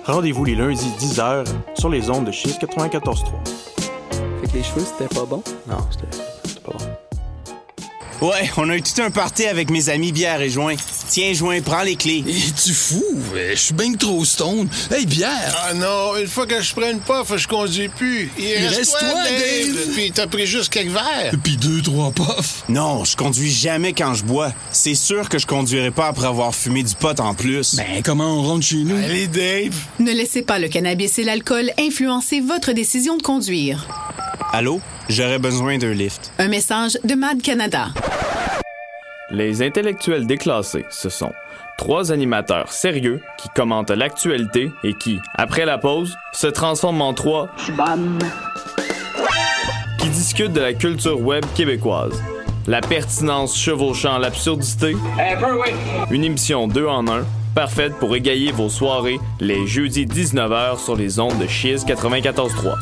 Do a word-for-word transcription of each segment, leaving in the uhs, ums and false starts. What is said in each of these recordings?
Rendez-vous les lundis dix heures sur les ondes de Chiz quatre-vingt-quatorze trois. Fait que les cheveux, c'était pas bon? Non, c'était, c'était pas bon. Ouais, on a eu tout un party avec mes amis bière et joint. Tiens, joint, prends les clés. Es-tu fou? Je suis bien trop stone. Hey, bière! Ah non, une fois que je prends une puff, je conduis plus. Il, Il reste, reste toi, toi, Dave! Dave. Puis t'as pris juste quelques verres. Puis deux, trois puffs. Non, je conduis jamais quand je bois. C'est sûr que je conduirai pas après avoir fumé du pot en plus. Ben, comment on rentre chez nous? Allez, Dave! Ne laissez pas le cannabis et l'alcool influencer votre décision de conduire. Allô? J'aurais besoin d'un lift. Un message de Mad Canada. Les intellectuels déclassés, ce sont trois animateurs sérieux qui commentent l'actualité et qui, après la pause, se transforment en trois Bam. qui discutent de la culture web québécoise. La pertinence chevauchant l'absurdité. Un peu, oui. Une émission deux en un, parfaite pour égayer vos soirées les jeudis dix-neuf heures sur les ondes de Chiz quatre-vingt-quatorze trois.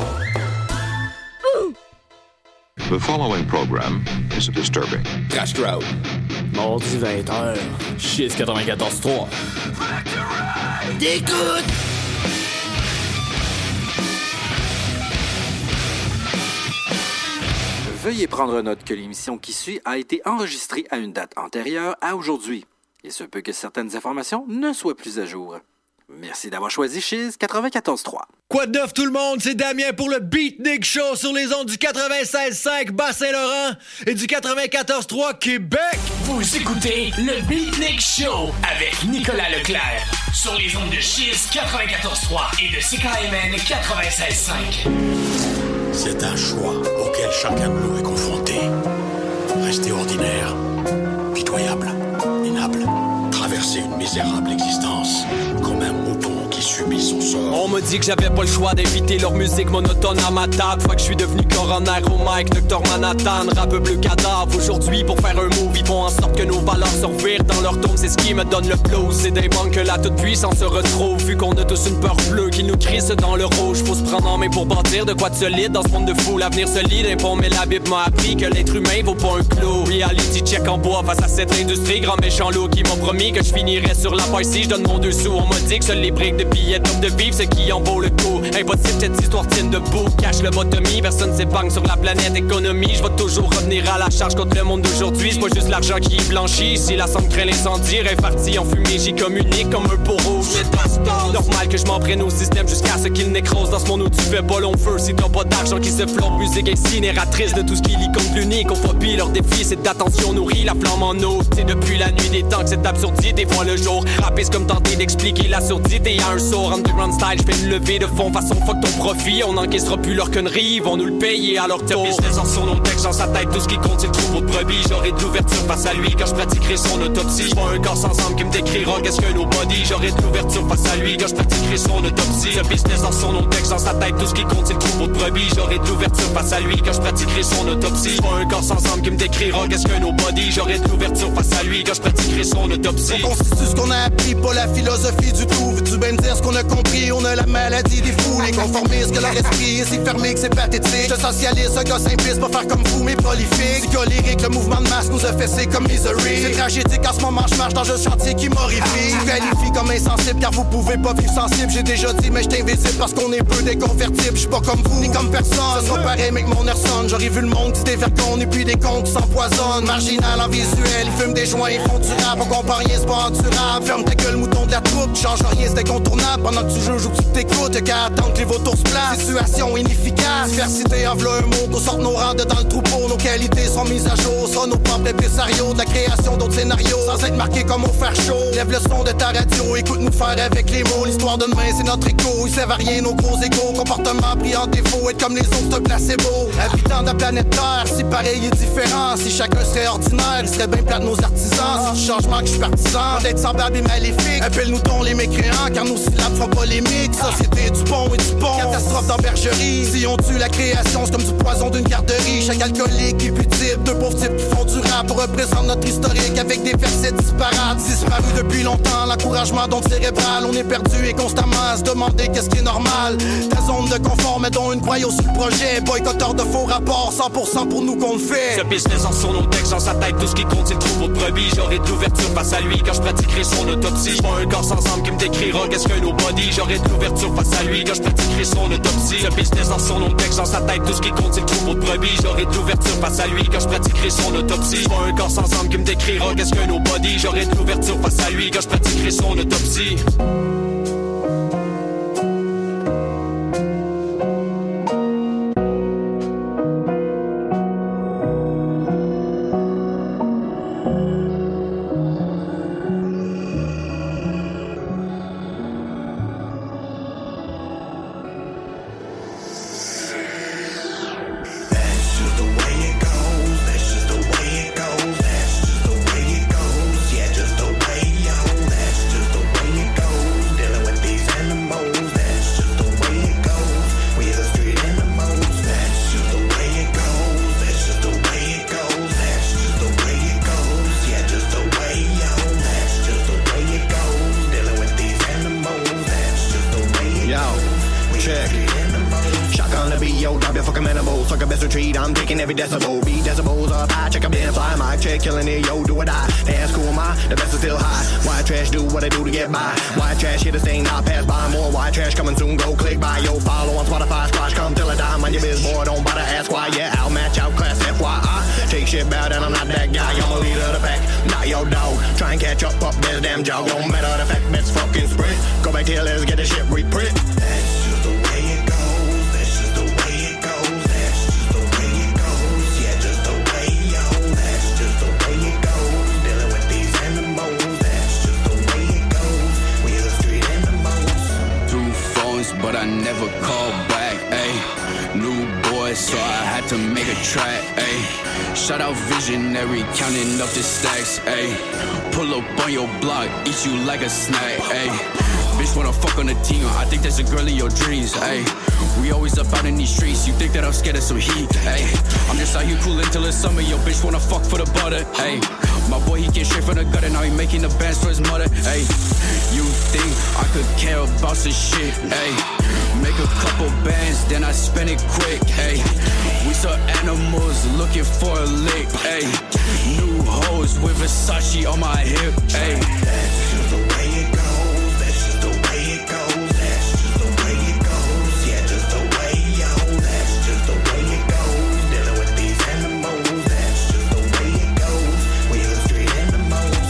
The following program is disturbing. Crash Crowd. Mardi vingt heures, Chiz quatre-vingt-quatorze trois. T'écoutes! Veuillez prendre note que l'émission qui suit a été enregistrée à une date antérieure à aujourd'hui. Il se peut que certaines informations ne soient plus à jour. Merci d'avoir choisi Chiz quatre-vingt-quatorze trois. Quoi de neuf tout le monde, c'est Damien pour le Beatnik Show sur les ondes du quatre-vingt-seize cinq Bas-Saint-Laurent et du quatre-vingt-quatorze trois Québec. Vous écoutez le Beatnik Show avec Nicolas Leclerc sur les ondes de Chiz quatre-vingt-quatorze trois et de C K M N quatre-vingt-seize cinq. C'est un choix auquel chacun de nous est confronté. Rester ordinaire, pitoyable, minable, traverser une misérable existence comme un mouton qui subit son sort. On m'a dit que j'avais pas le choix d'éviter leur musique monotone à ma table. Fois que je suis devenu coroner au mic, Docteur Manhattan, rap bleu cadavre. Aujourd'hui, pour faire un move, ils font en sorte que nos valeurs se revirent dans leur tombe. C'est ce qui me donne le flow. C'est des manques que la toute-puissance se retrouve. Vu qu'on a tous une peur bleue qui nous crisse dans le rouge. Faut se prendre en main pour bâtir de quoi de solide dans ce monde de fou. L'avenir solide impond, mais la Bible m'a appris que l'être humain vaut pas un clou. Reality check en bois face à cette industrie. Grand méchant loup qui m'a promis que je finirais sur la paille si je donne mon dessous. On m'a dit que seuls les briques de billets top de vivre, ce qui en vaut le coup. Impossible cette histoire tienne debout. Cache le bottomie, personne s'épargne sur la planète économie. Je vais toujours revenir à la charge contre le monde d'aujourd'hui. C'est pas juste l'argent qui est blanchi. Si la cendre craint l'incendie, réparti en fumée, j'y communique comme un pot rouge. Normal que je m'en prenne au système jusqu'à ce qu'il nécrose. Dans ce monde où tu fais pas long feu, si t'as pas d'argent qui se flotte. Musique incinératrice de tout ce qui lit contre l'unicophobie. Leur défi c'est d'attention nourrie, la flamme en eau. C'est depuis la nuit des temps que cette absurdité voit le jour. Rapper c'est comme tenter d'expliquer la surdité à un sourd. Underground style, j'fais une levée de fond façon fuck ton profit. On n'encaissera plus leur connerie, ils vont nous le payer à leur tour. Business en sur nos textes, dans sa tête, tout ce qui compte c'est le troupeau de brebis. J'aurai de l'ouverture face à lui quand je pratiquerai son autopsie. J'vois un corps sans âme qui me décrira qu'est-ce que nobody. J'aurai de l'ouverture face à lui quand je pratiquerai son autopsie. Ce business en sur nos textes, dans sa tête, tout ce qui compte c'est le troupeau de brebis. J'aurai de l'ouverture face à lui quand je pratiquerai son autopsie. J'vois un corps sans âme qui me décrira qu'est-ce que nobody. J'aurai de l'ouverture face à lui quand je pratiquerai son autopsie. On constitue ce qu'on a appris, pas la philosophie du tout. Veux-tu bien me dire ce qu'on a compris? On a la maladie des fous, les conformistes, que leur esprit est si fermé que c'est pathétique. Je socialiste, un gars simpliste, pas faire comme vous, mais prolifique. Psycholyrique, le mouvement de masse nous a fessé comme misery. C'est tragédique, en ce moment je marche dans un chantier qui m'horrifie. Je qualifie comme insensible car vous pouvez pas vivre sensible. J'ai déjà dit, mais j'suis invisible parce qu'on est peu déconvertible. J'suis pas comme vous, ni comme personne. Ce sera pareil, mais que mon air sonne. J'aurais vu le monde qui dévergonne et puis des cons qui s'empoisonnent. Marginal en visuel, ils fument des joints, ils font du rap. On compare rien, c'est pas endurable. Ferme ta gueule, mouton de la troupe. Tu changes rien, c'est incontournable. Pendant que tu juges ou que tu t'écoutes, y'a qu'à attendre que les vautours se placent. Situation inefficace, diversité en v'là un mot. Qu'on sorte nos rangs de dans le troupeau. Nos qualités sont mises à jour. Sera nos propres impresarios. De la création d'autres scénarios. Sans être marqué comme au fer chaud. Lève le son de ta radio, écoute-nous faire avec les mots. L'histoire de demain, c'est notre écho. Ils servent à rien, nos gros égos. Comportement pris en défaut. Être comme les autres, c'est un placebo. Habitants de la planète Terre, si pareil est différent. Si chacun serait ordinaire, il serait bien plat de nos artisans. C'est du changement que je suis partisan. D'être semblable et maléfique. Appelle-nous ton les mécréants, car nos syllabes font polémique. Société du pont et du pont. Catastrophe dans bergerie. Si on tue la création, c'est comme du poison d'une garderie. Chaque alcoolique est putile. Deux pauvres types qui font du rap. On représente notre historique avec des versets disparates. Disparu depuis longtemps, l'encouragement d'onde cérébrale. On est perdu et constamment à se demander qu'est-ce qui est normal. Ta zone de confort, mais dont une croyance sur le projet. Boycotteur de faux rapports, cent pour cent pour nous qu'on le fait. Ce business en sur nos textes, dans sa tête, tout ce qui compte c'est le troupeau de brebis. J'aurai de l'ouverture face à lui quand je pratiquerai son autopsie. J'vois un corps sans âme qui me décrira qu'est-ce que nos nobody. J'aurais de l'ouverture face à lui quand je pratiquerai son autopsie. Le business dans son nom de texte, dans sa tête, tout ce qui compte c'est le troupeau de brebis. J'aurais de l'ouverture face à lui quand je pratiquerai son autopsie. C'est pas un corps sans âme qui me décrira qu'est-ce qu'un nobody. J'aurais de l'ouverture face à lui quand je pratiquerai son autopsie. Like a snack, ayy. Bitch wanna fuck on the team, I think there's a girl in your dreams, ayy. We always up out in these streets, you think that I'm scared of some heat, ayy. I'm just out here coolin' till it's summer, yo bitch wanna fuck for the butter, ayy. My boy he came straight from the gutter, now he making the bands for his mother, ayy. You think I could care about some shit, ayy. Make a couple bands, then I spend it quick, ayy. We saw animals looking for a lick, ayy. New hoes with Versace on my hip, ayy. That's just the way it goes, that's just the way it goes, that's just the way it goes, yeah, just the way, yo, that's just the way it goes. Dealing with these animals, that's just the way it goes. We the street animals.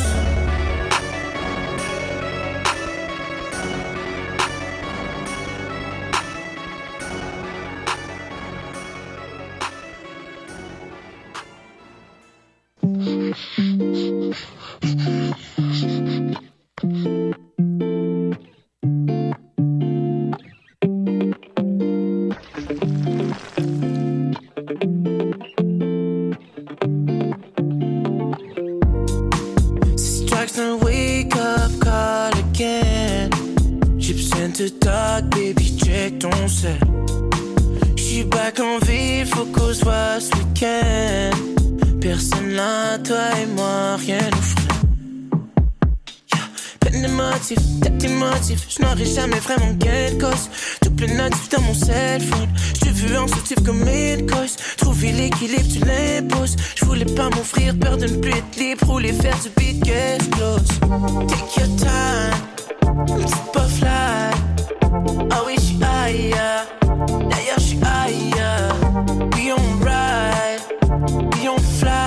Je n'aurai jamais vraiment quelque chose. Tout plein de notifs dans mon cell phone. Je t'ai vu en soutif comme une cause. Trouver l'équilibre, tu l'imposes. Je voulais pas m'offrir peur de ne plus être libre. Rouler, faire du beat qui explose. Take your time, une petite puff light. Ah oui, j'suis ailleurs. D'ailleurs, j'suis ailleurs. We on ride, we on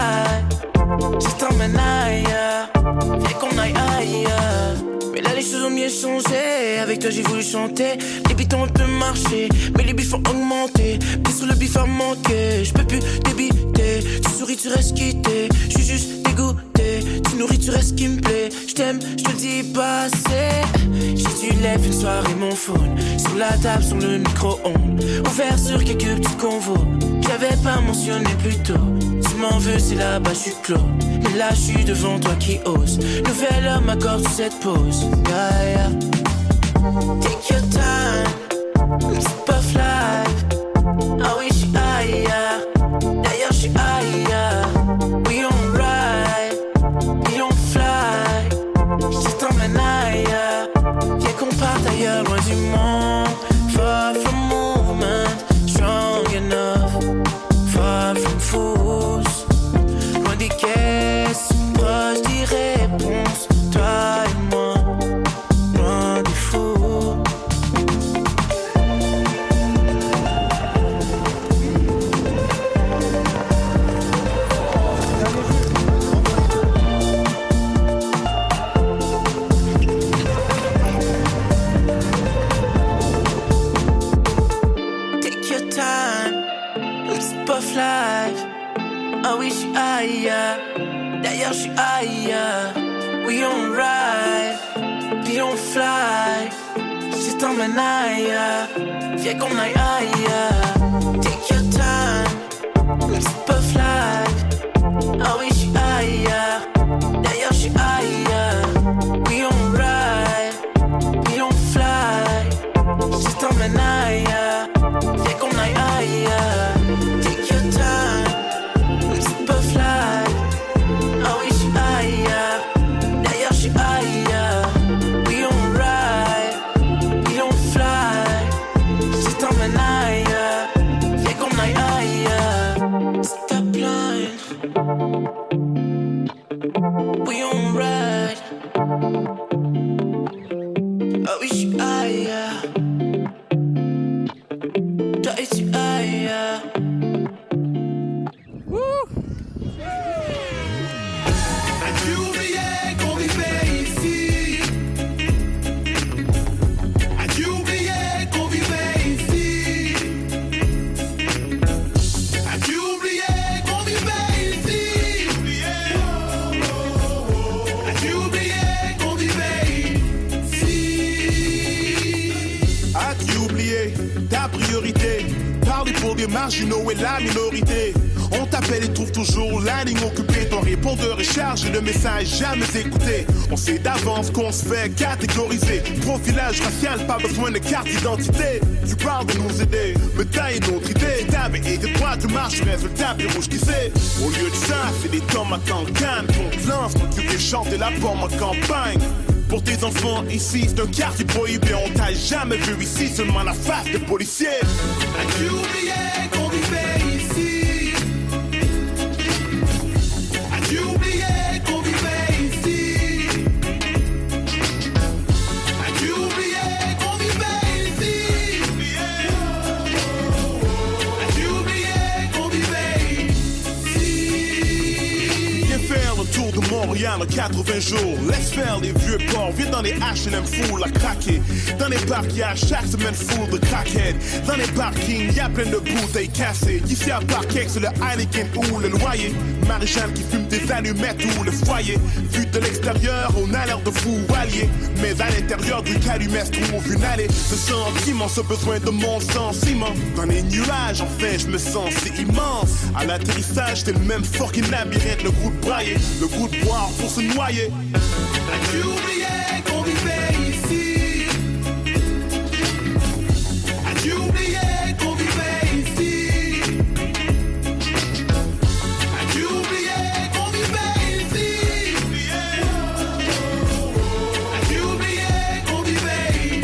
fly. Je t'emmène ailleurs. Viens qu'on aille ailleurs. Mais là les choses ont mieux changé. Avec toi j'ai voulu chanter. Les beats ont un peu marché, mais les bifs ont augmenté. Puis sur le bif a manqué. J'peux plus débiter. Tu souris, tu restes quitté. J'suis juste dégoûté. Tu nourris, tu restes qui me plaît. J't'aime, j'te le dis pas assez. J'ai dû lève une soirée mon phone sur la table, sur le micro-ondes. Ouvert sur quelques petits convos. J'avais pas mentionné plus tôt. Tu m'en veux, c'est là-bas, j'suis clos. Mais là, j'suis devant toi qui ose. Nouvel homme m'accorde sur cette pause. Yeah, yeah. Take your time, une petite puff live. Ah oui, j'suis ailleurs. D'ailleurs, j'suis ailleurs. We on ride, we on fly. J'te t'emmène ailleurs. Viens qu'on parte ailleurs, loin du monde. Far from movement, strong enough. Far from fools. Loin des caisses, proche des réponses. Toi et moi, loin des fous. ailleurs. D'ailleurs, je suis ailleurs. We on ride, puis on fly. Si t'emmènes ailleurs, viens qu'on aille ailleurs. Take your time, une petite puff life. Ah oui, je suis ailleurs. D'ailleurs, je suis ailleurs. We on ride, puis on fly. Si t'emmènes ailleurs, viens qu'on aille ailleurs. Take your time, une petite puff life. Ah oui, je suis ailleurs. D'ailleurs, je suis ailleurs. We on ride, we on fly. Si t'emmènes ailleurs, viens qu'on aille ailleurs. Stop blind. We on ride. Ah oui, je suis ailleurs. Toi et tu ailleurs. As-tu oublié qu'on vivait ici? As-tu oublié qu'on vivait ici? As-tu oublié qu'on vivait ici? As-tu oublié qu'on vivait ici? As-tu oublié ta priorité? Parler pour des marginaux et la minorité. On t'appelle et trouve toujours la ligne occupée. Ton répondeur est chargé de messages jamais écoutés. On sait d'avance qu'on se fait catégoriser. Profilage racial, pas besoin de carte d'identité. Tu parles de nous aider, mais t'as une autre idée. T'avais été droit, tu marches, tu restes le tapis rouge qui sait. Au lieu de ça, c'est des tomates en canne qu'on te lance quand tu fais chanter la pomme en campagne. Pour tes enfants, ici, c'est un quartier prohibé. On t'a jamais vu ici, seulement la face des policiers. As-tu oublié qu'on vivait ici? As-tu oublié qu'on vivait ici? As-tu oublié qu'on vivait ici? As-tu oublié qu'on vivait ici? Viens faire le tour de Montréal en quatre-vingts jours. Laisse faire les vieux ports. Viens dans les H and M full à craquer. Dans les parcs, y'a chaque semaine full de crackhead. Dans les parkings, y'a plein de bouteilles cassées. Ici à Parkex, le Heineken ou le loyer. Marie-Jeanne qui fume des allumettes ou le foyer. Vu de l'extérieur, on a l'air de fous alliés. Mais à l'intérieur du calumet se trouve une allée. Ce sentiment, ce besoin de mon sentiment. Dans les nuages, enfin, je me sens si immense. À l'atterrissage, c'est le même fucking labyrinthe. Le goût de brailler, le goût de boire pour se noyer. As-tu oublié qu'on vivait ici? As-tu oublié qu'on vivait ici? As-tu oublié qu'on vivait ici? As-tu oublié qu'on vivait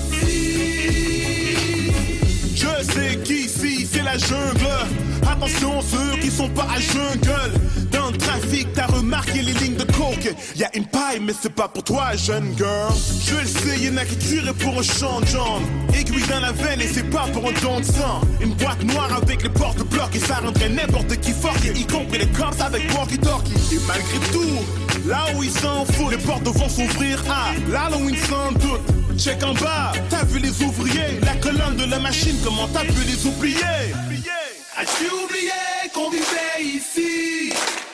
ici? Je sais qu'ici, c'est la jungle. Attention ceux qui sont pas à jungle. Dans le trafic, t'as remarqué les lignes de coke. Y'a une paille, mais c'est pas pour toi, jeune girl. Je le sais, y'en a qui tueraient pour un champ de jambes. Aiguille dans la veine et c'est pas pour un don de sang. Une boîte noire avec les portes blocs et ça rendrait n'importe qui fort, y compris les cops avec walkie-talkie. Et malgré tout, là où ils s'en foutent, les portes vont s'ouvrir à l'Halloween sans doute. Check en bas, t'as vu les ouvriers, la colonne de la machine, comment t'as pu les oublier? As-tu oublié qu'on vivait ici?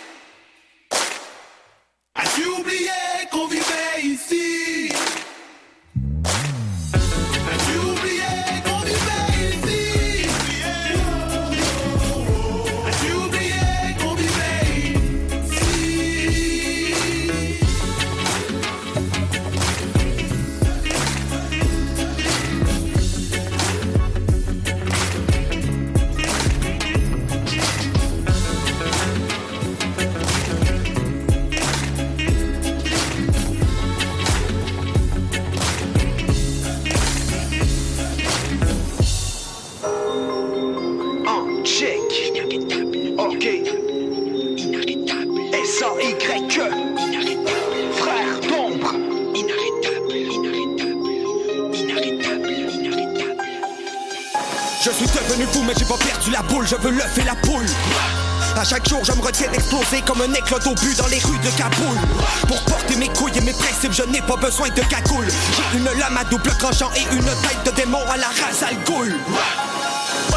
As-tu oublié qu'on vivait ici? As-tu oublié qu'on vivait ici? As-tu oublié qu'on vivait ici? Je suis devenu fou mais j'ai pas perdu la boule, je veux l'œuf et la poule. À chaque jour je me retiens d'exploser comme un éclat d'obus dans les rues de Kaboul. Pour porter mes couilles et mes principes je n'ai pas besoin de cagoule. J'ai une lame à double tranchant et une tête de démon à la race al Ghul.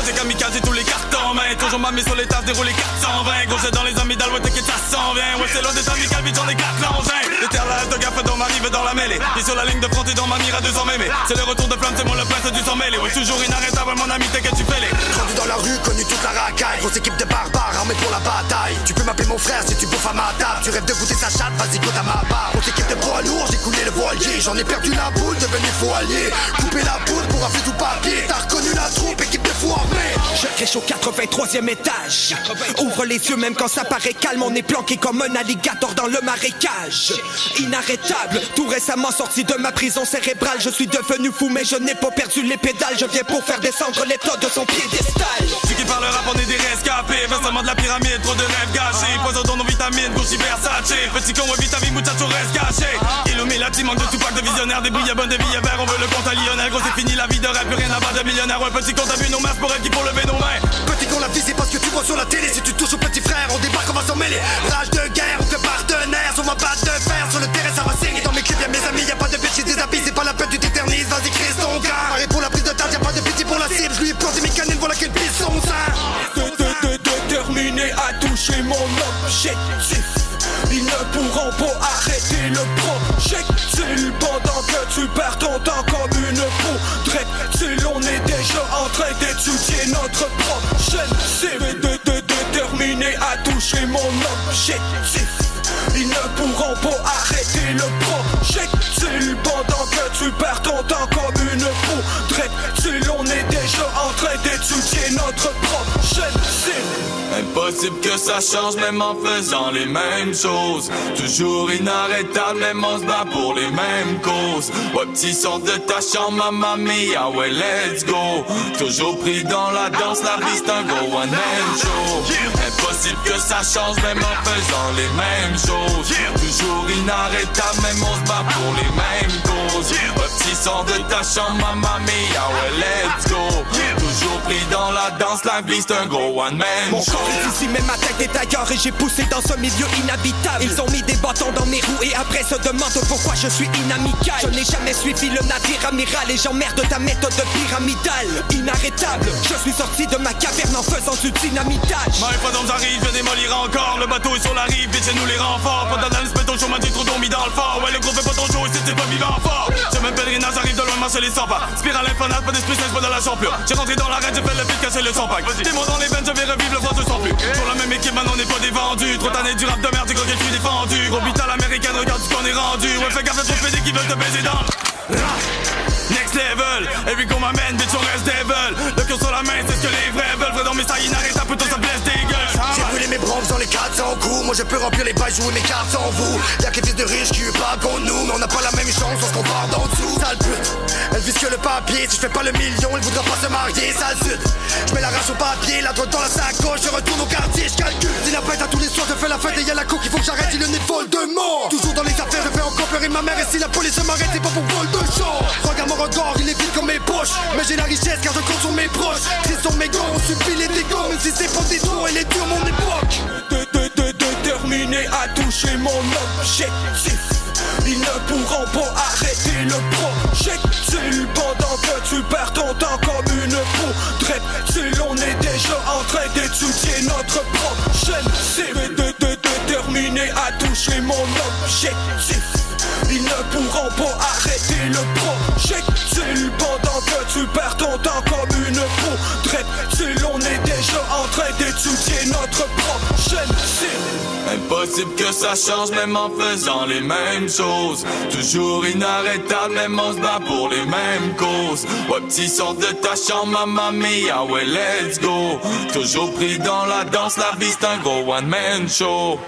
c'est kamikaze, j'ai tous les cartons en main. Toujours ma mise sur les tasses, déroule les quatre cent vingt. Gros, j'ai dans les amygdales, ouais, t'inquiète, ça s'en vient. Ouais, c'est l'heure d'être amical, vite, j'en ai quatre l'engin. L'éternel de gaffe dans ma rive, dans la mêlée. Puis sur la ligne de front et dans ma mire à deux cents mémés. C'est le retour de flamme, c'est moi le prince du sang mêlé. Ouais, toujours inarrêtable, mon ami, t'es que tu fais les. Rendu dans la rue, connu toute la racaille. Grosse équipe de barbares armés pour la bataille. Tu peux m'appeler mon frère si tu bouffes à ma table. Tu rêves de goûter sa chatte, vas-y goûte à ma barre. Grosse équipe de poids lourds, j'ai coulé le voilier. J'en ai perdu la boule, devenu foilier. Coupé la poudre pour affûter tout papier. T'as reconnu la troupe, équipe de fous armés. Je crèche au quatre-vingt-troisième étage. Ouvre les yeux même quand ça paraît calme. On est planqué comme un alligator dans le marécage. Inarrêtable, tout récemment sorti de ma prison cérébrale. Je suis devenu fou mais je n'ai pas perdu les pédales. Je viens pour faire descendre l'état de son piédestal. Tu qui parle rap, on est des rescapés. Versement de la pyramide, trop de rêves gâchés. Poison dans nos vitamines, Gucci Versace. Petit con, ouais, vitamine, muchacho reste caché. Illuminati, manque de Tupac, de visionnaire. Des bouillabonnes, des billets verts, on veut le compte à Lionel. Gros, c'est fini la vie de rêve, plus rien à battre de millionnaire. Ouais, petit con, t'as vu nos masques pour être qui pour lever nos mains. Petit con, la vie c'est parce que tu vois sur la télé. Si tu touches au petit frère, on débarque, on va s'en mêler. Rage de guerre, on fait partenaire. Sur ma batte de fer, sur le terrain ça va saigner. Dans mes clips y'a mes amis, y'a pas de bitch, des habits. C'est pas la peine, tu t'éternises, vas-y crée ton gars. Et pour la prise de tâche, y'a pas de pitié pour la cible. Je lui ai planté mes canines, voilà qu'elle pisse son sein. De, de, de, déterminé à toucher mon objectif. Ils ne pourront pas arrêter le projectile pendant que tu perds ton temps comme une peau. Drette, on est déjà en train d'étudier notre prochaine cible. De, de, de, déterminé à toucher mon objectif. Ils ne pourront pas arrêter le projectile pendant que tu perds ton temps comme une peau. Drette, on est déjà en train d'étudier notre prochaine cible. Impossible que ça change même en faisant les mêmes choses. Toujours inarrêtable même on se bat pour les mêmes causes. Ouais, petit son de ta chambre, mamma mia, ouais let's go. Toujours pris dans la danse, la vie c'est un gros one man show. Impossible que ça change même en faisant les mêmes choses. Toujours inarrêtable même on se bat pour les mêmes causes. Ouais, petit son de ta chambre, mamma mia, ouais let's go. Toujours pris dans la danse, la vie c'est un gros one man show. Ici même ma tête est ailleurs et j'ai poussé dans ce milieu inhabitable. Ils ont mis des bâtons dans mes roues et après se demandent pourquoi je suis inamical. Je n'ai jamais suivi le navire amiral et j'emmerde ta méthode pyramidale. Inarrêtable, je suis sorti de ma caverne en faisant du dynamitage. My fantômes arrivent, je démolir encore. Le bateau est sur la rive, vite chez nous les renforts. Pendant dans le ton chaud, m'a dit trop d'eau mis dans le fort. Ouais, le gros fait pas ton show et c'était pas vivant fort. J'ai même pèlerinage, j'arrive de loin, marcher les cent pas. Spirale infernale, pas d'esprit, c'est pas de la champion. J'ai rentré dans l'arène, j'ai fait le vide, caché le sang pack. Démon dans les veines, je vais revivre le froid, je sens plus. Pour la même équipe, maintenant on n'est pas des vendus. Trop tanné du rap de merde, j'ai croqué, je suis défendu. Gros vital américaine, regarde ce qu'on est rendu. Ouais, fais gaffe à trop pédés qui veulent te baiser dans le next level. Every go m'amène, bitch, on reste devil. Le cœur sur la main, c'est ce que les vrais veulent. Vrai dans mes ça inarrêtable, plutôt ça blesse des gueules. J'ai brûlé mes bronzes dans les quatre cents coups. Moi je peux remplir les bails, jouer mes cartes sans vous. Y'a que des fils de riches qui parlent contre nous. Mais on n'a pas la même chance, on se compare d'en dessous. Sale pute, elle vise que le papier. Si je fais pas le million, elle voudra pas se marier. Sale sud, je mets la race au papier. La droite dans la sacoche, je retourne au quartier, je calcule. Si la bête à tous les soirs, je fais la fête et y'a la coque, il faut que j'arrête. Il le nez vol de mort. Toujours dans les affaires, je fais encore pleurer ma mère. Et si la police m'arrête, c'est pas pour vol de champ. Regarde mon regard, il est vide comme mes poches. Mais j'ai la richesse car je compte sur mes proches. Triste sur mes gants, on subit les dégâts. Même si c'est pas des trous, elle est dure mon époque. De, de, de, déterminé à toucher mon objectif. Ils ne pourront pas arrêter le projectile pendant que tu perds ton temps comme une peau. Drette, on est déjà en train d'étudier notre prochaine cible. De, de, de, déterminé à toucher mon objectif. Ils ne pourront pas arrêter le projectile pendant que tu perds ton temps comme une peau. Drette, on est déjà en train d'étudier notre prochaine cible. Impossible que ça change même en faisant les mêmes choses. Toujours inarrêtable même on se bat pour les mêmes causes. Ouais, petit son de ta chambre, mamma mia, ouais let's go. Toujours pris dans la danse, la vie c'est un gros one man show.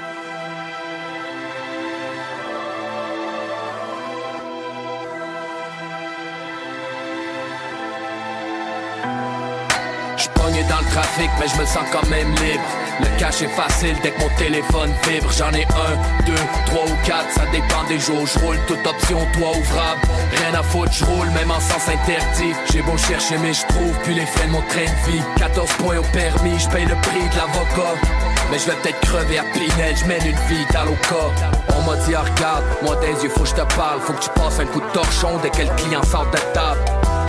Dans le trafic mais je me sens quand même libre. Le cash est facile dès que mon téléphone vibre. J'en ai un, deux, trois ou quatre, ça dépend des jours. Je roule toute option, toit ouvrable. Rien à foutre, je roule même en sens interdit. J'ai beau chercher mais je trouve plus les frais de mon train de vie. quatorze points au permis, je paye le prix de l'avocat. Mais je vais peut-être crever à Pinel, je mène une vie dans l'Oka. On m'a dit, oh, regarde, moi des yeux faut que je te parle. Faut que tu passes un coup de torchon dès que le client sort de table.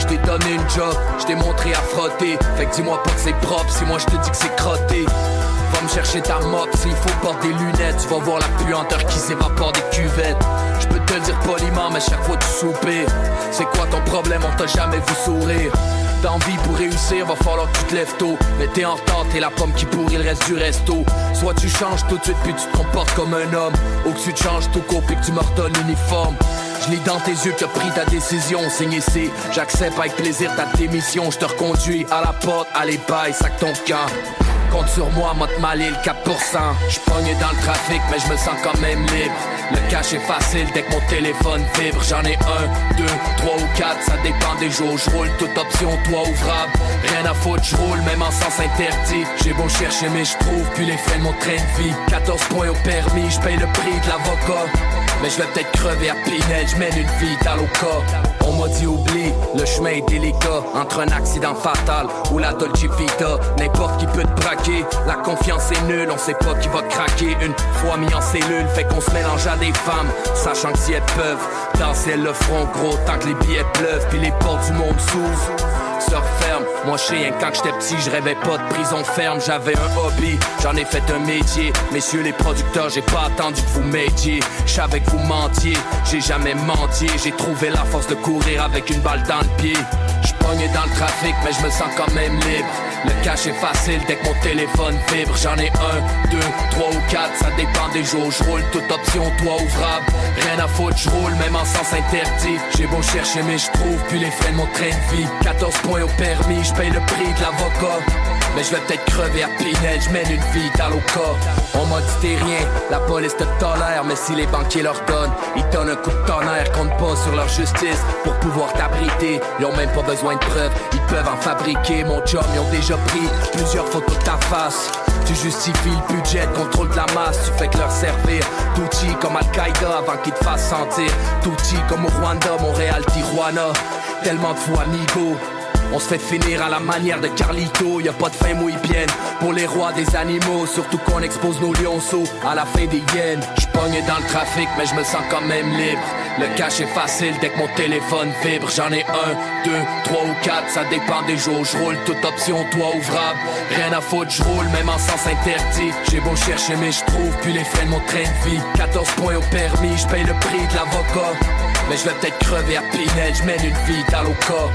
je t'ai donné une job, je t'ai montré à frotter. Fait que dis-moi pas que c'est propre, si moi je te dis que c'est crotté. Va me chercher ta mop, s'il faut porter des lunettes, tu vas voir la puanteur qui s'évapore des cuvettes. Je peux te le dire poliment, mais chaque fois tu soupires. C'est quoi ton problème, on t'a jamais vu sourire. D'envie pour réussir, va falloir que tu te lèves tôt. Mais t'es en retard, t'es la pomme qui pourrit le reste du resto. Soit tu changes tout de suite puis tu te comportes comme un homme, ou que tu te changes tout court puis que tu me redonnes l'uniforme. Je lis dans tes yeux que t'as pris ta décision, signe ici. J'accepte avec plaisir ta démission. Je te reconduis à la porte, allez bye, sac ton camp. Compte sur moi, moi te maler le quatre pour cent. J'suis pogné dans le trafic, mais je me sens quand même libre. Le cash est facile dès que mon téléphone vibre. J'en ai un, deux, trois ou quatre, ça dépend des jours. J'roule toute option, toit ouvrable. Rien à foutre, j'roule même en sens interdit. J'ai beau chercher mais j'trouve plus les frais de mon train de vie. quatorze points au permis, j'paye le prix de l'avocat. Mais je vais peut-être crever à Pinel, je mène une vie dans l'Oka. On m'a dit oublie, le chemin est délicat. Entre un accident fatal ou la Dolce Vita, n'importe qui peut te braquer. La confiance est nulle, on sait pas qui va craquer. Une fois mis en cellule, fait qu'on se mélange à des femmes, sachant que si elles peuvent danser, elles le feront gros tant que les billets pleuvent. Puis les portes du monde s'ouvrent, se referment. Moi je sais, quand j'étais petit, je rêvais pas de prison ferme. J'avais un hobby, j'en ai fait un métier. Messieurs les producteurs, j'ai pas attendu que vous m'aidiez. J'savais que vous mentiez, j'ai jamais menti. J'ai trouvé la force de courir avec une balle dans le pied. J'suis pogné dans le trafic, mais je me sens quand même libre. Le cash est facile dès que mon téléphone vibre. J'en ai un, deux, trois ou quatre, ça dépend des jours. J'roule toute option, toit ouvrable. Rien à foutre, j'roule même en sens interdit. J'ai beau chercher mais j'trouve plus les frais de mon train de vie. quatorze points au permis, j'paye le prix de l'avocat. Mais je vais peut-être crever à Pinel, je mène une vie dans l'Oka. On m'a dit t'es rien, la police te tolère. Mais si les banquiers leur donnent, ils donnent un coup de tonnerre. Compte pas sur leur justice pour pouvoir t'abriter. Ils ont même pas besoin de preuves, ils peuvent en fabriquer. Mon chum, ils ont déjà pris plusieurs photos de ta face. Tu justifies le budget, contrôle de la masse. Tu fais que leur servir d'outils comme Al-Qaïda avant qu'ils te fassent sentir d'outils comme au Rwanda, Montréal, Tijuana. Tellement de fois amigo, on se fait finir à la manière de Carlito. Y'a pas de fin mouille-bienne pour les rois des animaux. Surtout qu'on expose nos lionceaux à la fin des yens. J'suis pogné dans le trafic mais je me sens quand même libre. Le cash est facile dès que mon téléphone vibre. J'en ai un, deux, trois ou quatre, ça dépend des jours. J'roule toute option, toit ouvrable. Rien à foutre, j'roule même en sens interdit. J'ai beau chercher mais j'trouve plus les frais de mon train de vie. quatorze points au permis, j'paye le prix de l'avocat. Mais je vais peut-être crever à Pinel, j'mène une vie dans l'Oka.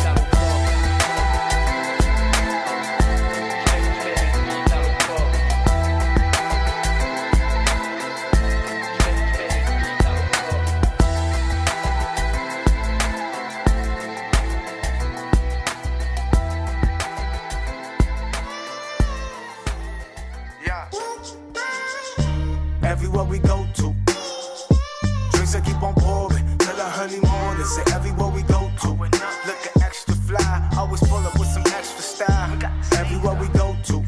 Everywhere we go to, drinks that keep on pouring till the early morning. Say everywhere we go to, looking extra fly, always pull up with some extra style. Everywhere we go to,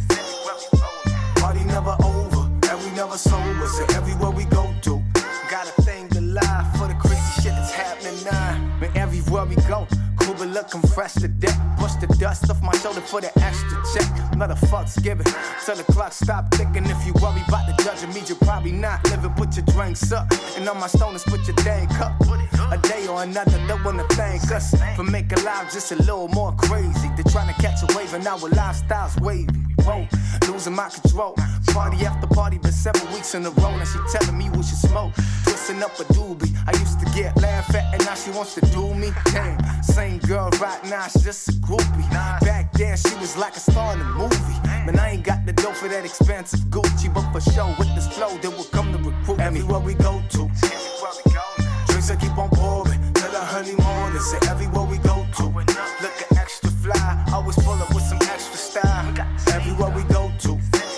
party never over, and we never sober. Say everywhere we go to, got a thing to lie for the crazy shit that's happening now. Man, everywhere we go, cool but looking fresh to death. Push the dust off my shoulder for the extra check. Motherfuckers give it till the clock stop ticking. If you worry about the judge, it means you're probably not living. Put your drinks up, and on my stoners put your dang cup. A day or another, don't wanna thank us for making lives just a little more crazy. They're trying to catch a wave, and our lifestyle's wavy. Whoa, losing my control. Party after party, been seven weeks in a row. Now she telling me we should smoke, twisting up a doobie. I used to get laughed at, and now she wants to do me. Damn, same girl right now, she's just a groupie. Back then, she was like a star in a movie. Man, I ain't got the dough for that expensive Gucci, but for sure, with this flow, they will come to recruit me. Everywhere we go to, drinks that keep on pouring till the early morning. Say everywhere we go to, looking extra fly, always pull up with some extra style. Everywhere we go to,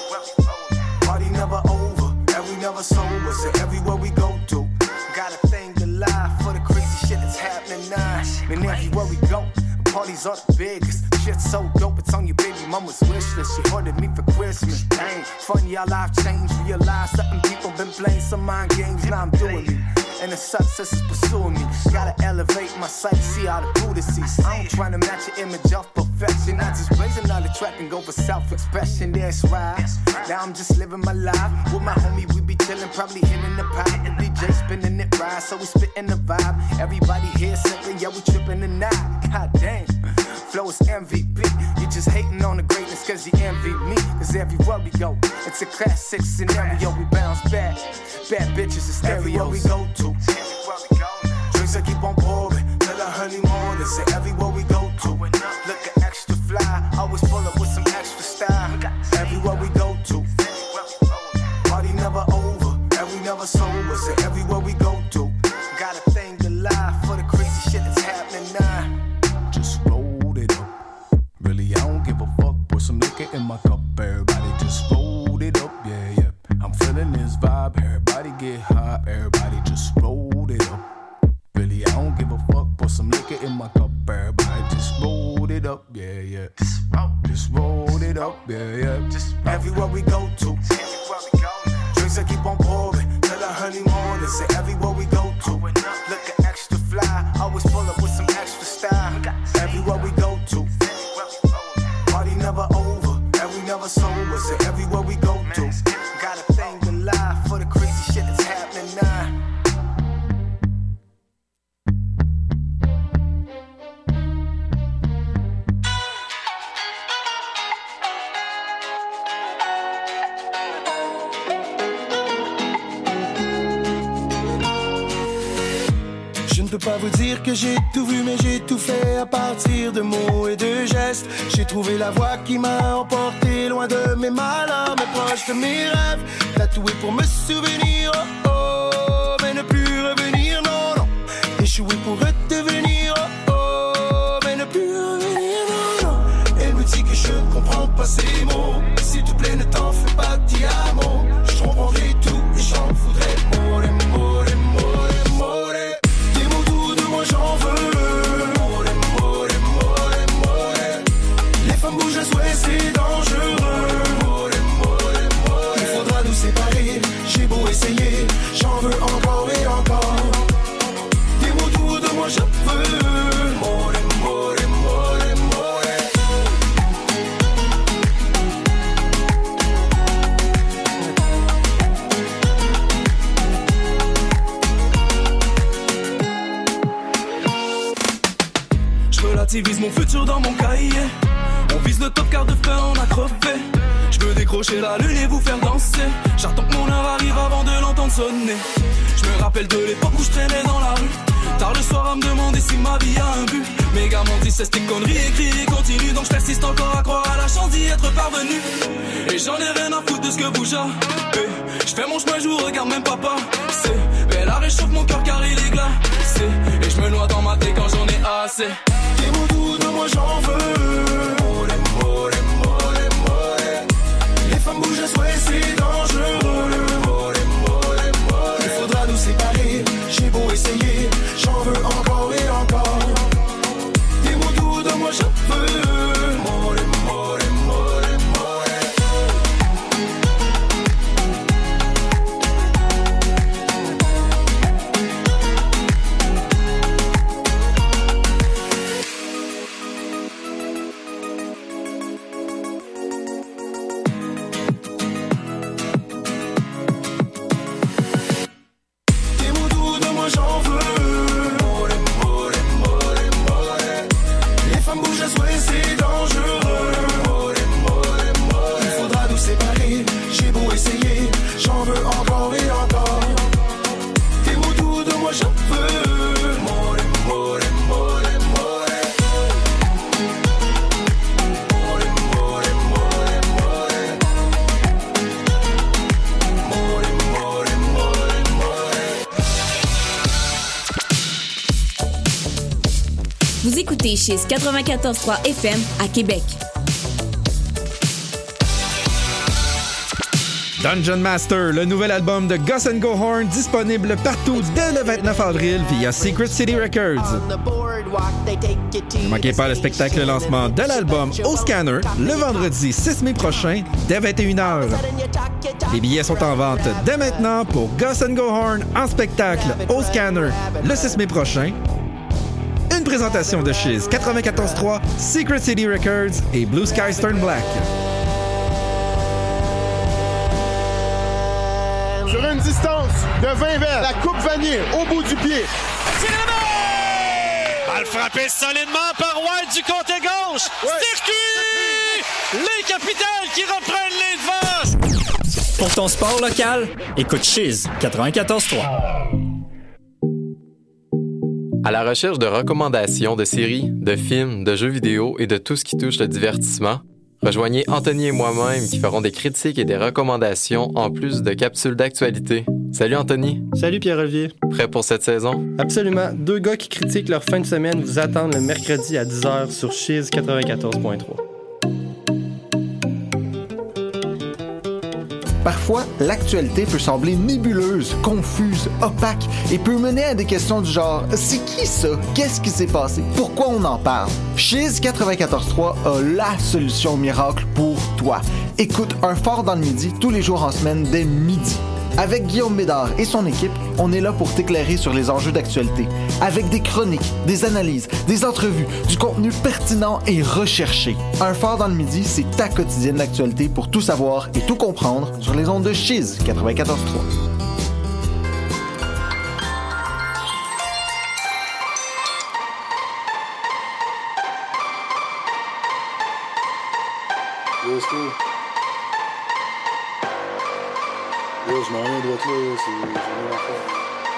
party never over, and we never sober. Say everywhere we go to, got a thing to lie for the crazy shit that's happening now. And everywhere we go, parties are the biggest. Shit so dope, it's on your baby mama's wish list. She ordered me for Christmas. Dang, funny how life changed. Realize something people been playing some mind games. Now I'm doing me, and the success is pursuing me. Gotta elevate my sight, see how the Buddha sees. I ain't trying to match your image of perfection. I just raise another track and go for self-expression. That's right. Now I'm just living my life with my homie. We be chillin', probably hitting the pipe. The D J spinning it right, so we spitting the vibe. Everybody here sipping, yeah we tripping tonight. God damn. know it's M V P. You just hating on the greatness cause you envy me. Cause everywhere we go, it's a classic scenario. We bounce back, bad bitches and stereos. Everywhere we go to, drinks that keep on pouring till the honey morning. Say everywhere we go to, looking extra fly, always pull up with some extra style. Everywhere we go to, party never over, and we never sober. Say everywhere we go to, got a thing to lie for the crazy shit that's happening now. Just roll it up. Really, I don't give a fuck. Put some liquor in my cup. Everybody just roll it up. Yeah, yeah. I'm feeling this vibe. Everybody get high. Everybody just roll it up. Really, I don't give a fuck. Put some liquor in my cup. Everybody just roll it up. Yeah, yeah. Just roll, just roll it up. Yeah, yeah. Just everywhere we go to, drinks that keep on pouring till the honey morning. Say everywhere we go to, looking extra fly, always pull up with some extra style. Everywhere we go to, party never over, and we never sober. Say everywhere we go to, got a thing to lie for the crazy shit that's happening now. Je ne peux pas vous dire que j'ai tout vu, mais j'ai tout fait à partir de mots et de gestes. J'ai trouvé la voie qui m'a emporté loin de mes malheurs, mais proche de mes rêves. Tatoué pour me souvenir, oh oh, mais ne plus revenir, non, non. Échoué pour redevenir, oh oh, mais ne plus revenir, non, non. Elle me dit que je ne comprends pas ces mots. S'il te plaît, ne t'en fais pas, ti amo. Je comprendrai tout et j'en voudrais more, more, more, more. J'en veux, more, more, more, more. Les femmes bougent à souhait, c'est dangereux. More, more, more. Il faudra nous séparer. J'ai beau essayer, j'en veux encore et encore. Des mots doux de moi, j'en veux. More, more, more, more. Relativise mon futur dans mon cahier. On vise le top car de feu on a crevé. Je veux décrocher la lune et vous faire danser. J'attends que mon heure arrive avant de l'entendre sonner. Je me rappelle de l'époque où je traînais dans la rue. Tard le soir à me demander si ma vie a un but. Mes gars m'ont dit c'est des conneries, écrit et continue. Donc je persiste encore à croire à la chance d'y être parvenu. Et j'en ai rien à foutre de ce que vous avez. Je fais mon chemin, je vous regarde même papa. C'est belle à réchauffe mon cœur car il est glacé. Et je me noie dans ma tête quand j'en ai assez. Des mots doux de moi j'en veux. More, more, more, more. Les femmes bougent à souhait, c'est dangereux. More, more, more. Il faudra nous séparer. J'ai beau essayer, j'en veux encore et encore. Des mots doux de moi j'en veux. More, more, more, more. Vous écoutez chez quatre-vingt-quatorze trois F M à Québec. Dungeon Master, le nouvel album de Gus and Go Horn, disponible partout dès le vingt-neuf avril via Secret City Records. Ne manquez pas le spectacle lancement de l'album au Scanner le vendredi six mai prochain dès vingt et une heures. Les billets sont en vente dès maintenant pour Gus and Go Horn en spectacle au Scanner le six mai prochain. Une présentation de Shiz quatre-vingt-quatorze trois, Secret City Records et Blue Sky Stern Black. Sur une distance de vingt verres, la coupe vanille au bout du pied. À le frapper solidement par White du côté gauche. Circuit! Les Capitals qui reprennent les devants. Pour ton sport local, écoute Chiz quatre-vingt-quatorze trois. À la recherche de recommandations de séries, de films, de jeux vidéo et de tout ce qui touche le divertissement, rejoignez Anthony et moi-même qui feront des critiques et des recommandations en plus de capsules d'actualité. Salut Anthony. Salut Pierre-Olivier. Prêt pour cette saison? Absolument. Deux gars qui critiquent leur fin de semaine vous attendent le mercredi à dix heures sur Chiz quatre-vingt-quatorze trois. Parfois, l'actualité peut sembler nébuleuse, confuse, opaque et peut mener à des questions du genre « C'est qui ça? Qu'est-ce qui s'est passé? Pourquoi on en parle? » Chiz quatre-vingt-quatorze trois a la solution miracle pour toi. Écoute Un Fort dans le Midi tous les jours en semaine dès midi. Avec Guillaume Bédard et son équipe, on est là pour t'éclairer sur les enjeux d'actualité. Avec des chroniques, des analyses, des entrevues, du contenu pertinent et recherché. Un Fort dans le Midi, c'est ta quotidienne d'actualité pour tout savoir et tout comprendre sur les ondes de Chiz quatre-vingt-quatorze trois. Yo, je m'en viens de l'autre là, c'est... j'en ai rien à faire.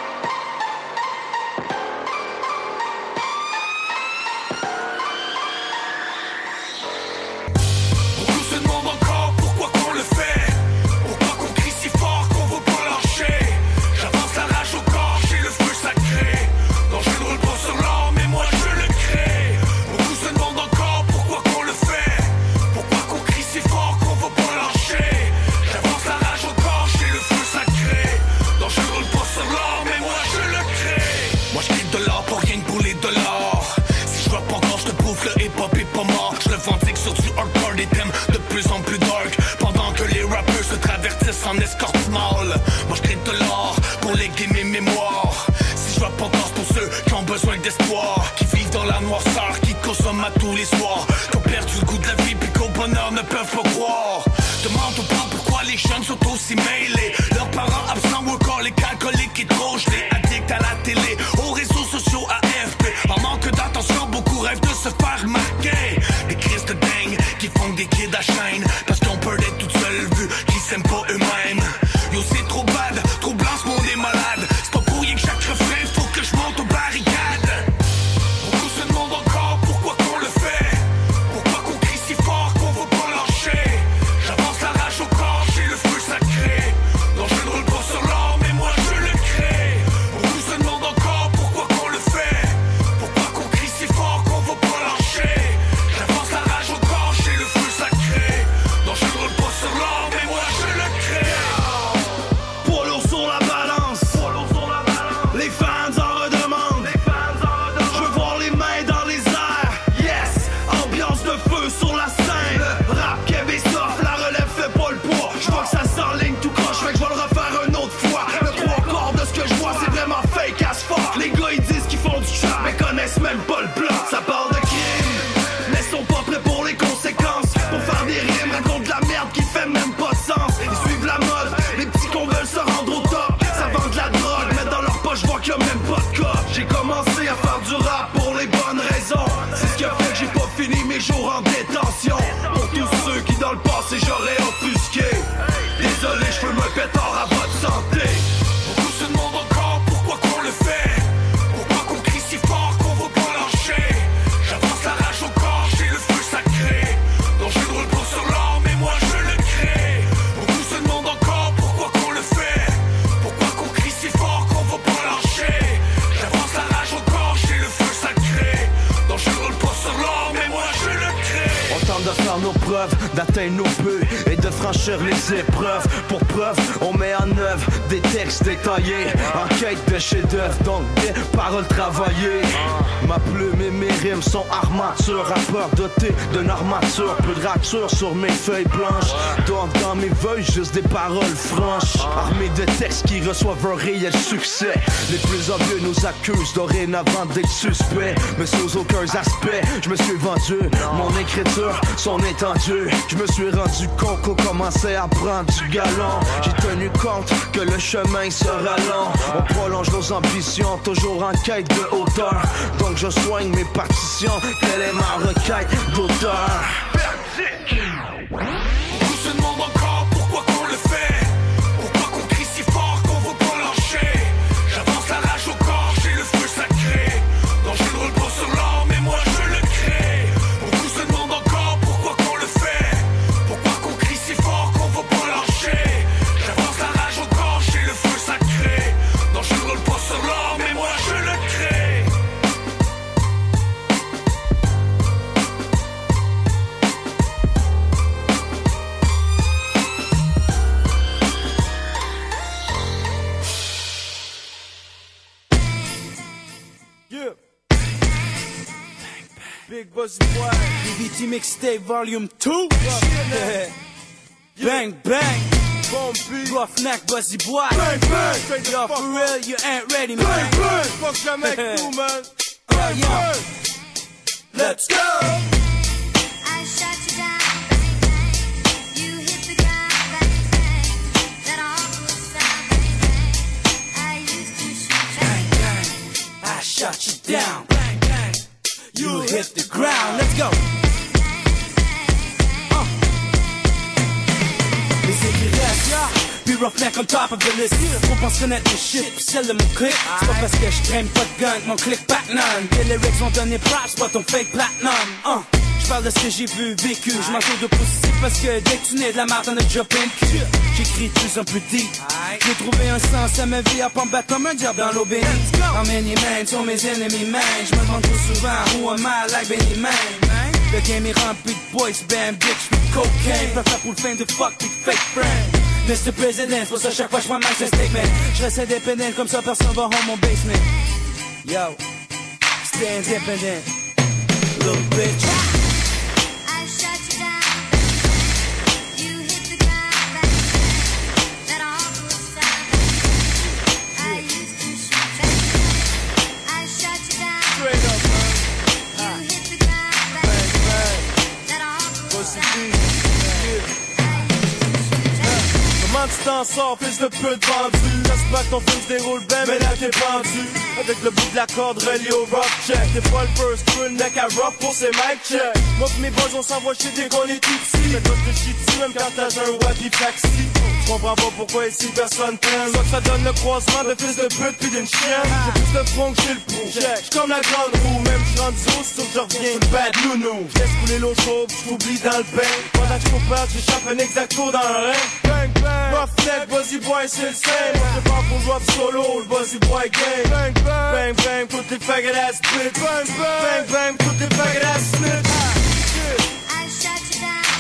En escorte mâle, moi je crée de l'or pour léguer mes mémoires. Si je rappe encore pour ceux qui ont besoin d'espoir, qui vivent dans la noirceur, qui consomment à tous les soirs, qui ont perdu le goût de la vie puis qu'au bonheur ne peuvent pas croire. Demande aux parents pourquoi les jeunes sont aussi mêlés. Leurs parents absents ou encore les alcooliques et trop gelés. Addicts à la télé, aux réseaux sociaux, à F P. En manque d'attention, beaucoup rêvent de se faire remarquer. Des crises de dingue qui font des kids à chaîne parce qu'on peur d'être toute seule vu qu'ils s'aiment pas eux-mêmes. Yo c'est trop bad, trop blanc ce monde est malade. C'est pas pour rien que chaque refrain faut que je monte aux barricades. Beaucoup se demandent encore pourquoi qu'on le fait. Pourquoi qu'on crie si fort qu'on va pas lâcher. J'avance la rage au corps, j'ai le feu sacré. Non je ne roule pas sur l'or mais moi je le crée. Beaucoup se demandent encore pourquoi qu'on le fait. Pourquoi qu'on crie si fort qu'on va pas lâcher. J'avance la rage au corps, j'ai le feu sacré. Non je ne roule pas sur l'or mais moi je le crée. Les fans en redemandent. Je veux voir les mains dans les airs. Yes, ambiance de feu sur la scène. Rap Québec soft, la relève fait pas le poids. Je vois que ça s'enligne tout croche, fait que je vais le refaire une autre fois. Le trois quarts de ce que je vois c'est vraiment fake as fuck. Les gars ils disent qu'ils font du trap mais connaissent même pas le plan. Ça parle de crime, mais sont pas prêts pour les conséquences. Pour faire des rimes, racontent de la merde qui fait même pas de sens. Ils suivent la mode, les petits qu'on veut se rendre au top. Ça vend de la drogue, mais dans leur poche, je vois qu'il y a même pas de cop. J'ai commencé à faire du rap pour les bonnes raisons. C'est ce qui a fait que j'ai pas fini mes jours en détention. Pour tous ceux qui dans le passé j'aurais offusqué. Désolé, je veux me pétard à votre santé. Beaucoup se demandent encore pourquoi qu'on le fait. Pourquoi qu'on crie si fort qu'on va pas lâcher. J'avance la rage au corps, j'ai le feu sacré. Non je ne roule pas sur l'or mais moi je le crée. Beaucoup se demandent encore pourquoi qu'on le fait. Pourquoi qu'on crie si fort qu'on va pas lâcher. J'avance la rage au corps, j'ai le feu sacré. Non je ne roule pas sur l'or mais moi je le crée. On tente de faire nos preuves, d'atteindre nos buts et de franchir les épreuves. Pour preuve, on met en œuvre des textes détaillés en quête de chef-d'œuvre, donc des paroles travaillées. Ma plume et mes rimes sont armature, rappeur doté d'une armature, peu de rature sur mes feuilles blanches. Donc dans mes feuilles, juste des paroles franches, armées de textes qui reçoivent un réel succès. Les plus obvieux nous accusent dorénavant d'être suspects, mais sous aucun aspect, je me suis vendu mon écriture son étendue. Je me suis rendu compte qu'on commençait à prendre du galon. J'ai tenu compte que le chemin sera long. On prolonge nos ambitions, toujours en quête de hauteur. Donc je soigne mes partitions, quelle est ma requête d'auteur? On se demande encore pourquoi qu'on le fait. Pourquoi qu'on crie si fort qu'on veut pas lâcher. J'avance la rage au corps, j'ai le feu sacré. Non, je ne roule pas sur l'or, mais moi je le crée. Beaucoup se demandent encore pourquoi qu'on le fait. Pourquoi qu'on crie si fort qu'on veut pas lâcher. J'avance la rage au corps, j'ai le feu sacré. Non, je ne roule pas sur l'or, mais moi je le crée. Big Buzzy Boy, B B T Mixtape Volume two. Yeah. Bang, bang. Roughneck Buzzy Boy. Bang, bang. Straight up for real, you ain't ready, man. Bang, bang. Fuck that make cool, man. Bang, bang. Let's go. I shut you down. You hit the ground, bang, bang. That awful sound, bang, bang. I used to shoot you. Bang, bang. I shut you down. Bang, bang. You hit the ground. Let's go. Uh. Les écrits restent, puis Roughneck on top of the list. On pense connaître mes shit, puis celle de mon clip. C'est pas parce que je traîne pas de gun, mon click back none. Tes lyrics vont donner props, pas ton fake platinum. Uh. Je parle de ce que j'ai vu, vécu. Je m'entoure de positif parce que dès que tu nais de la marde, t'en as déjà plein de cul. J'écris de plus en plus deep. J'ai trouvé un sens à ma vie à pas me battre comme un diable dans l'eau bénie. How many men sont mes ennemis, man? Je me demande trop souvent, who am I like Benny Man? Le game est rempli de boys, bam, bitch, with cocaine. Pas fait pour le fin de fuck, with fake friends. mister President, c'est pour ça chaque fois je vois mal ce statement. Je reste indépendant comme ça personne va home mon basement. Yo, stay independent, little bitch. I shut you down. You hit the ground, bang, bang. That awful sound, bang, bang. I used to shoot, bang, bang. I shut you down. Straight up, man. You hit the ground, bang, bang. That awful sound, bang, Comment tu t'en sors, fils de peu de vendu? J'espère que ton film se déroule bien, mais là t'es pendu. Avec le bout de la corde relié au rough check. T'es pas le first crew, le mec à rough pour ses mic check. Moi pis mes boys on s'envoie chez dès qu'on est tout ici. Mais toi je te chie dessus, même quand t'as un wappy taxi. Je comprends pas pourquoi ici personne t'aime. Soit que ça donne le croisement de fils de pute pis d'une chienne. J'ai plus de front que j'ai le pou. J'suis comme la grande roue, même j'suis rendu au sauf que je reviens bad nounou. J'laisse couler l'eau chaude, j't'oublie dans le bain. Pendant que j'cours perdre, j'échappe un exacto dans le rein. Bang bang, Roughneck, Buzzy Boy c'est le same. Moi je parle pour le rap solo, le Buzzy Boy game. Bang bang, bang bang, toutes les faggot ass bitch. Bang bang, bang bang, toutes les faggot ass snitch. I shut you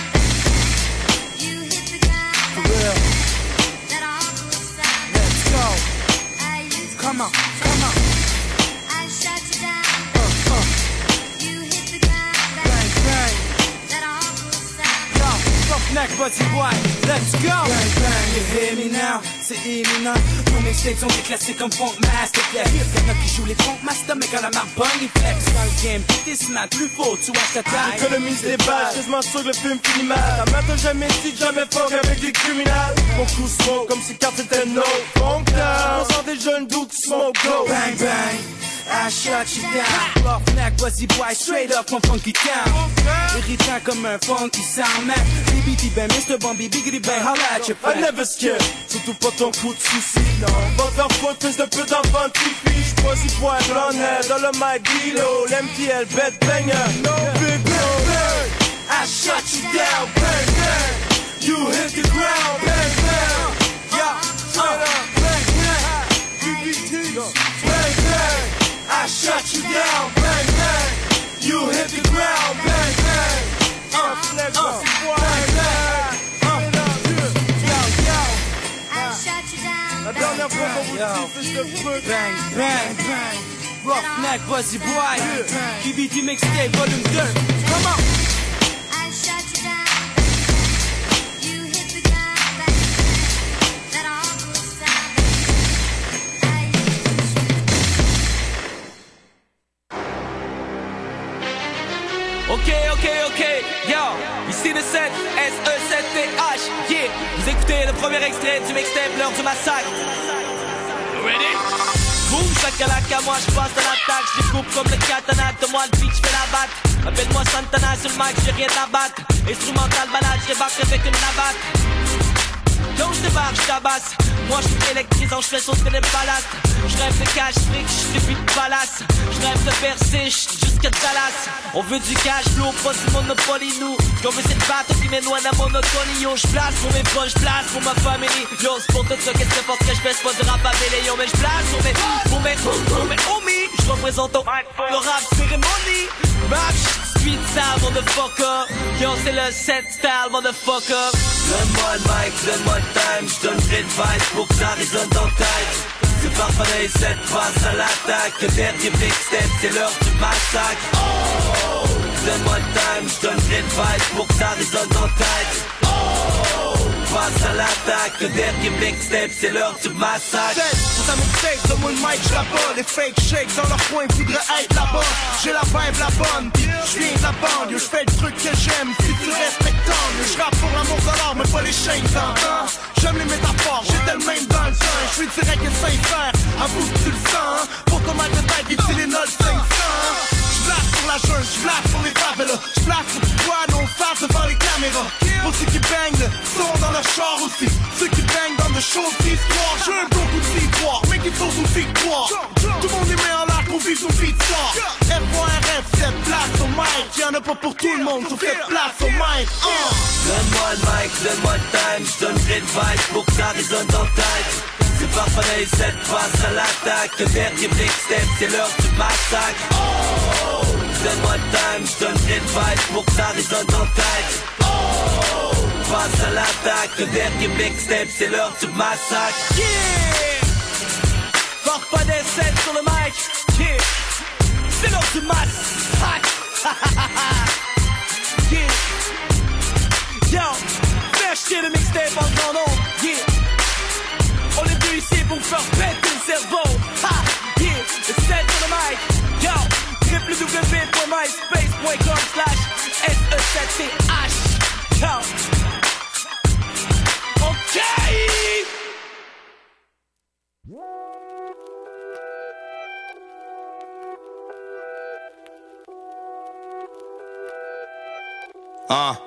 down. You hit the ground, For real. that awful sound. Let's go. I used to Come on, shoot, come on. I shut you down. Uh, uh. You hit the ground, Bang bang, bang. that awful sound. Yo, Roughneck, Buzzy Boy, let's go! Bang bang, you hear me now? C'est imminent. Nos mixtapes sont des classiques comme Funk Masterclass. Y'en a qui jouent les Funk Master, mais quand la marque bonne, ils flex. Dans le game, tout est smart, plus faux, tu vois ta taille. Économise les balles, quasiment sûr que le film finit mal. Ta mère t'a jamais dit, jamais fuck avec des criminels. Mon coup smoke, comme si carte était no. Funk down, on sent des jeunes doux qui smoke go. Bang bang. I shut you down. Roughneck, Buzzy Boy, straight up from Funky Town. Irritant comme un funky sound, man. B B T, ben, mister Bambi, Biggity Bang, holla at your friend. I never skip, surtout pas ton coup de souci, non. Va te faire foutre, fils de pute d'enfant de fifi. J'suis Buzzy Boy, blonde hair, dans le mic, D-Lo, l'M T L, bed banger. No big bang, bang. I shut you down, bang, bang. You hit the ground, bang, bang. Yeah, straight up, bang, bang. B B T, bang, bang. I shut you down, bang, bang. You hit the ground, bang, bang. Uh, uh, bang, bang. Uh, yo, yo. I shut you down. La dernière fois qu'on vous dit, fils de pute. Bang, bang, bang. Roughneck, Buzzy Boy. B B T Mixtape, Volume two. Come on. I shut you down. You hit the ground, bang, bang. That awful sound. I used to shoot. Ok, ok, ok. yo, ici le sept, S E sept T H, yeah. Vous écoutez le premier extrait du mixtape L'heure du massacre. Ready? Boum, chakalaka, moi j'passe dans l'attaque. J'découpe comme le katana, de moi le beat j'fais la batte. Appelle-moi Santana sur le mic, j'ai rien à battre. Instrumental balade, j'débarque avec une navate. Quand j'débarque, j'tabasse. Moi j'suis électrisant, j'fais sauce que des palaces. J'rêve de cash, fric, j'suis de palace. J'rêve de percer, jusqu'à Dallas. On veut du cash flow, pas du monopoly nous. J'con veut cette batte qui mène loin de la monotonie. Yo, j'place pour mes proches, j'place pour ma famille. Yo, c'est pour tout ça, qu'est-ce que force que j'fais, c'est pas du rap à mêler. Yo, mais j'place pour mes, pour mes, pour mes homies. J'représente ton, le rap cérémonie. Rap, street style, motherfucker. Yo, c'est le set style, motherfucker. Donne-moi le mic, donne-moi le time. J'donnerai le vibe pour que ça résonne dans ta tête. C'est parfait, cette passe à l'attaque. Le dernier big step, c'est l'heure du massacre. Oh, donne-moi le time, j'donnerai le vibe pour que ça résonne dans ta tête. Oh, passe à l'attaque. Le dernier big step, c'est l'heure du massacre. Pour ta mixtape, donne-moi le mic, j'l'abats. Les fake shakes dans leur coin voudraient être là-bas. J'ai la vibe, la bonne, j'viens de la banlieue. J'fais le truc que j'aime, si tu le respectes tant mieux. J'rappe pour l'amour de l'art, mais pas les chaînes d'antan. J'aime les métaphores, j'étais le même dans le sang. J'suis direct et sincère, avoue que tu le sens hein? Pour ton mal de tête, et tu les notes cinq cents. J'blasse pour la jeune, j'blasse pour les favelas. J'blasse pour toi, non face devant les caméras. Pour ceux qui baignent le son dans le char aussi. Ceux qui baignent dans de choses d'histoire. J'ai un bon coup d'histoire, mais qui faut une victoire. Tout le monde est mis en l'air pour vivre une vie de soir. F O R F, cette place au mic. Y'en a pas pour tout le monde, sauf cette place au mic. uh. Donne-moi le mic, donne-moi le time. J'donnerai le vibe pour que ça résonne dans ta tête. C'est parfait, cette passe à l'attaque. Le dernier big step, c'est l'heure du massacre. Oh, donne-moi le time, j'donnerai le vibe pour que ça résonne dans ta tête. Oh, passe à l'attaque. Le dernier big step, c'est l'heure du massacre. Yeah! Parfait des sept sur le mic. Yeah! C'est l'heure du massacre. Yeah! Yo! Fais chier le mixtape en grand nombre. Yeah! On est venu ici pour faire péter le cerveau. Ha! Yeah! Le sept sur le mic. Yo! w w w point myspace point com slash S E sept T H. Yo! OK! Ah.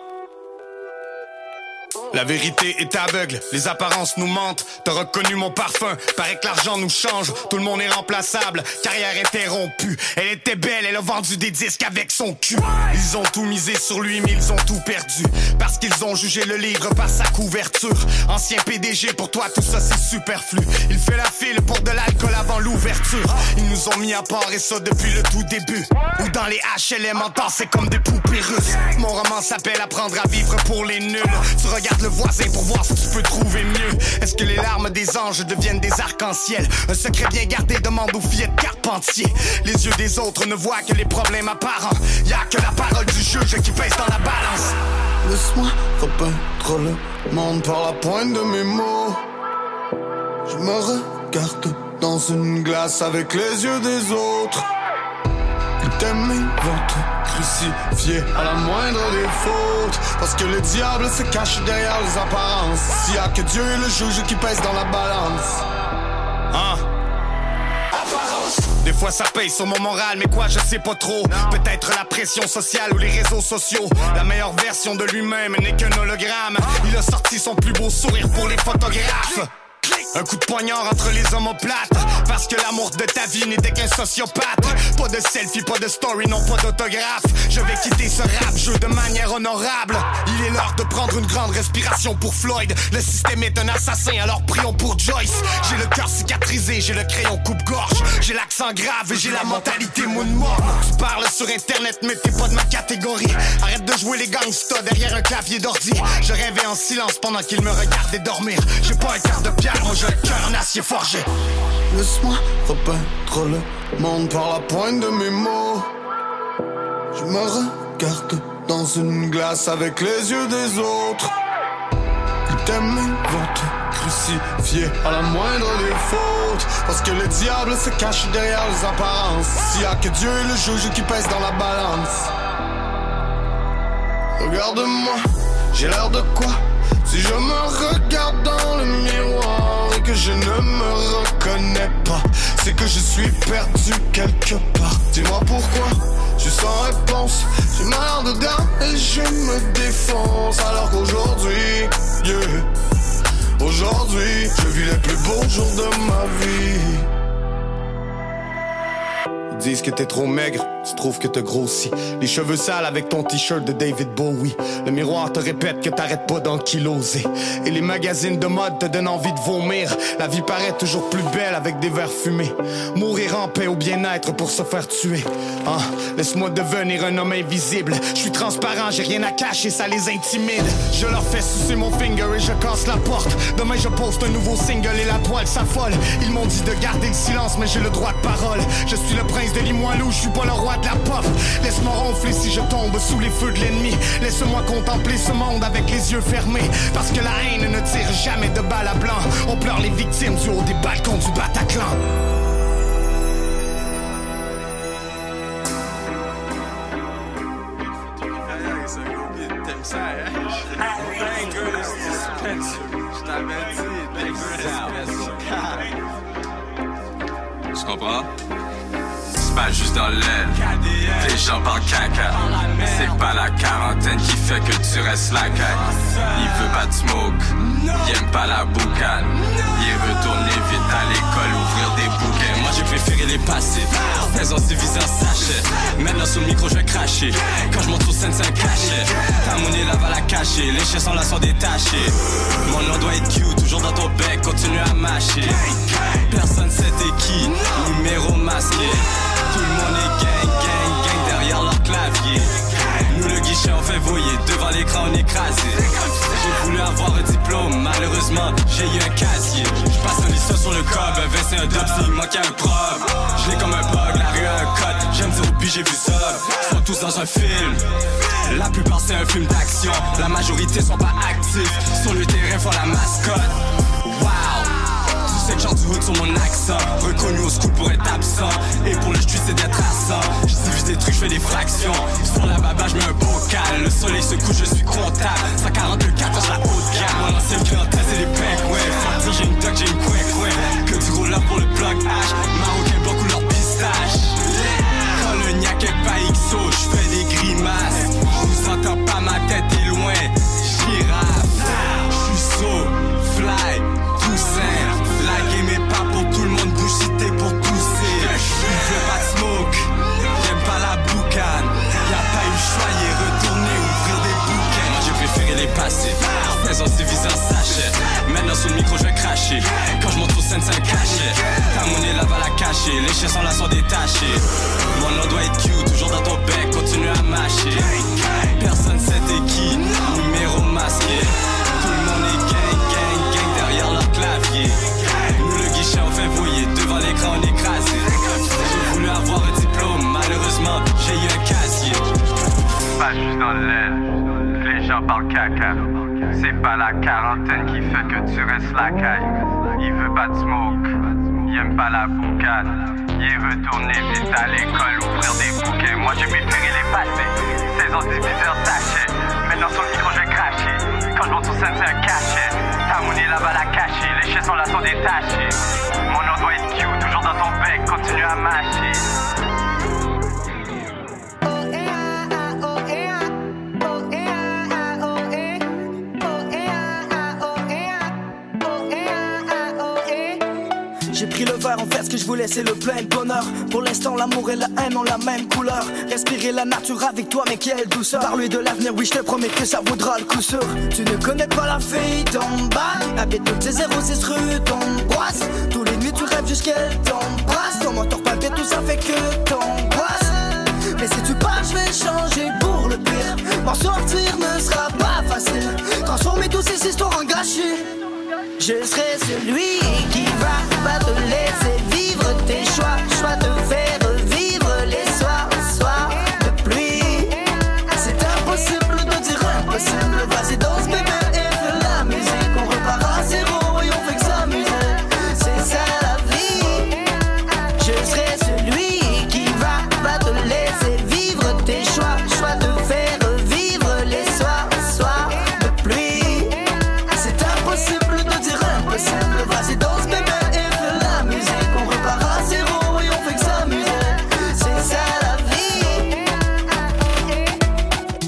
La vérité est aveugle, les apparences nous mentent. T'as reconnu mon parfum, paraît que l'argent nous change. Tout le monde est remplaçable, carrière interrompue. Elle était belle, elle a vendu des disques avec son cul. Ils ont tout misé sur lui, mais ils ont tout perdu. Parce qu'ils ont jugé le livre par sa couverture. Ancien P D G, pour toi tout ça c'est superflu. Il fait la file pour de l'alcool avant l'ouverture. Ils nous ont mis à part et ça depuis le tout début. Ou dans les H L M en temps, c'est comme des poupées russes. Mon roman s'appelle Apprendre à vivre pour les nuls. Tu regardes le voisin pour voir si tu peux trouver mieux. Est-ce que les larmes des anges deviennent des arcs-en-ciel? Un secret bien gardé demande aux fillettes Carpentier. Les yeux des autres ne voient que les problèmes apparents. Y'a que la parole du juge qui pèse dans la balance. Laisse-moi repeindre le monde par la pointe de mes mots. Je me regarde dans une glace avec les yeux des autres. Ils t'aiment, ils vont te crucifier à la moindre des fautes. Parce que le diable se cache derrière les apparences. S'il y a que Dieu et le juge qui pèsent dans la balance. Ah. Des fois ça paye sur mon moral, mais quoi je sais pas trop. Peut-être la pression sociale ou les réseaux sociaux. La meilleure version de lui-même n'est qu'un hologramme. Il a sorti son plus beau sourire pour les photographes. Un coup de poignard entre les omoplates. Parce que l'amour de ta vie n'était qu'un sociopathe. Pas de selfie, pas de story, non pas d'autographe. Je vais quitter ce rap-jeu de manière honorable. Il est l'heure de prendre une grande respiration pour Floyd. Le système est un assassin, alors prions pour Joyce. J'ai le cœur cicatrisé, j'ai le crayon coupe-gorge. J'ai l'accent grave et j'ai la mentalité moon-mort. Tu parles sur internet mais t'es pas de ma catégorie. Arrête de jouer les gangsters derrière un clavier d'ordi. Je rêvais en silence pendant qu'ils me regardaient dormir. J'ai pas un quart de pierre, moi j'ai le cœur en acier forgé. Laisse-moi repeindre le monde par la pointe de mes mots. Je me regarde dans une glace avec les yeux des autres. Ils t'aiment, ils vont te crucifier à la moindre des fautes. Parce que le diable se cache derrière les apparences. S'il y a que Dieu et le juge qui pèsent dans la balance. Regarde-moi, j'ai l'air de quoi? Si je me regarde dans le miroir et que je ne me reconnais pas, c'est que je suis perdu quelque part. Dis-moi pourquoi, je suis sans réponse. J'ai mal dedans et je me défonce. Alors qu'aujourd'hui, yeah, aujourd'hui, je vis les plus beaux jours de ma vie. Ils disent que t'es trop maigre, tu trouves que t'as grossi. Les cheveux sales avec ton t-shirt de David Bowie. Le miroir te répète que t'arrêtes pas d'enkyloser. Et les magazines de mode te donnent envie de vomir. La vie paraît toujours plus belle avec des verres fumés. Mourir en paix ou bien-être pour se faire tuer. Hein? Laisse-moi devenir un homme invisible. Je suis transparent, j'ai rien à cacher, ça les intimide. Je leur fais sucer mon finger et je casse la porte. Demain je poste un nouveau single et la toile s'affole. Ils m'ont dit de garder le silence mais j'ai le droit de parole. Je suis le prince de Limoilou, je suis pas le roi de la pop. Laisse-moi ronfler si je tombe sous les feux de l'ennemi. Laisse-moi contempler ce monde avec les yeux fermés. Parce que la haine ne tire jamais de balles à blanc. On pleure les victimes du haut des balcons du Bataclan. Tu comprends? C'est pas juste dans l'aile, les gens parlent caca. C'est pas la quarantaine qui fait que tu restes la caille. Il veut pas de smoke, il aime pas la boucane. Il est retourné vite à l'école ouvrir des bouquins. Moi j'ai préféré les passer, faisant diviser en sachet. Maintenant sous le micro je vais cracher. Quand je monte sur scène c'est un cachet. Ta monnaie là va la cacher, les chiens sont là sont détachés. Mon nom doit être cute, toujours dans ton bec, continue à mâcher. Personne sait t'es qui, numéro masqué. Tout le monde est gang, gang, gang derrière leur clavier. Nous le guichet on fait voyer, devant l'écran on écrasé. J'ai voulu avoir un diplôme, malheureusement j'ai eu un casier. Je passe un lisson sur le cob, un V C, un dub, s'il manquait un prob. Je l'ai comme un bug, la rue a un code, j'aime ça au pis, j'ai vu ça. Ils sont tous dans un film, la plupart c'est un film d'action. La majorité sont pas actifs, sur le terrain font la mascotte. Wow! C'est le genre du hood sur mon accent. Reconnu au school pour être absent. Et pour le street c'est d'être absent. Je divise des trucs, je fais des fractions. Sur la baba je mets un bocal. Le soleil se couche, je suis comptable. cent quarante-deux quatorze la haute gamme. Mon ancienne clientèle c'est des pingouins. Faut dire j'ai une duck, j'ai une coin coin. Que du gros là pour le bloc H. Marocain blanc couleur pistache. Quand le niaque est pas X O, je fais des grimaces. Je vous entends pas, ma tête est loin. Girafe, je suis so fly, tout simple. La game est pas pour tout le monde, bouge si t'es pour tousser. Il veut pas de smoke, j'aime pas la boucane. Y'a pas eu le choix, il est retourné ouvrir des bouquins. Moi j'ai préféré les passer, faisant diviser en sachet. Maintenant sous le micro je vais cracher. Quand je monte sur scène c'est un cachet. Ta monnaie là va la cacher, les chiens sont là sont détachés. Mon nom doit être cute, toujours dans ton bec, continue à mâcher. Personne sait t'es qui, numéro masqué. Tout le monde est gang, gang, gang derrière leur clavier. Nous le guichet on fait voyer, devant l'écran on écrasé. J'ai voulu avoir un diplôme, malheureusement j'ai eu un casier. Pas juste dans l'aile, les gens parlent caca. C'est pas la quarantaine qui fait que tu restes la caille. Il veut pas de smoke, il aime pas la boucane. Il est retourné vite à l'école ouvrir des bouquins. Moi j'ai préféré les passer, saison diviseur sachet. Maintenant sur le micro je vais cracher. Quand je monte sur scène c'est un cachet. Ta monnaie là-bas la cacher, les chiens sont là sont détachés. Mon nom doit être cute, toujours dans ton bec, continue à mâcher. J'ai pris le verre, en fait ce que je voulais c'est le plein de bonheur. Pour l'instant l'amour et la haine ont la même couleur. Respirer la nature avec toi mais quelle douceur. Parler de l'avenir, oui je te promets que ça vaudra le coup sûr. Tu ne connais pas la fille, ton bail. Habite toutes tes zéro six rue, t'angoisse. Tous les nuits tu rêves jusqu'elle t'embrasse. Ton moteur palpite, tout ça fait que t'angoisse. Mais si tu pars je vais changer pour le pire. M'en sortir ne sera pas facile. Transformer toutes ces histoires en gâchis. Je serai celui qui va pas te laisser vivre tes choix. Choix de faire vivre les soirs, soirs de pluie. C'est impossible de dire impossible. Vas-y danse bébé et fais la musique. On repart à zéro et on fait que s'amuser. C'est ça la vie. Je serai celui qui va pas te laisser vivre tes choix. Choix de faire vivre les soirs.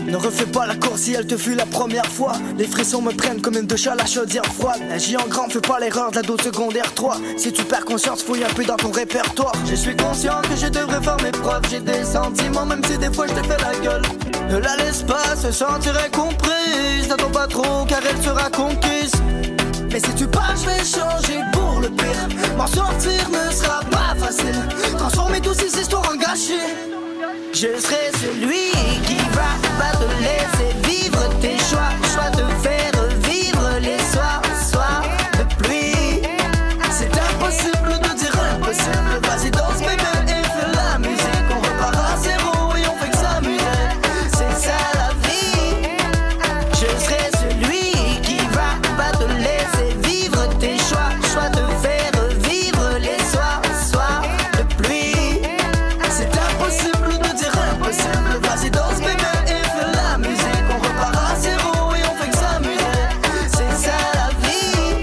Ne refais pas la course si elle te fut la première fois. Les frissons me prennent comme une douche à la chaudière froide. Agis en grand, fais pas l'erreur de la dose secondaire trois. Si tu perds conscience, fouille un peu dans ton répertoire. Je suis conscient que je devrais faire mes preuves. J'ai des sentiments même si des fois je te fais la gueule. Ne la laisse pas se sentir incomprise. N'attends pas trop car elle sera conquise. Mais si tu pars, je vais changer pour le pire. M'en sortir ne sera pas facile. Transformer toutes ces histoires en gâchis. Je serai celui qui va pas te laisser vivre tes choix. Choix de faire vivre les soirs, soirs de pluie. C'est impossible de dire impossible. Vas-y danse bébé et fais la musique. On repart à zéro et on fait que s'amuser. C'est ça la vie. Je serai celui qui va pas te laisser vivre tes choix. Choix de faire vivre les soirs, soirs de pluie. C'est impossible de dire impossible. Vas-y danse bébé et fais la musique. On repart à zéro et on fait que s'amuser. C'est ça la vie.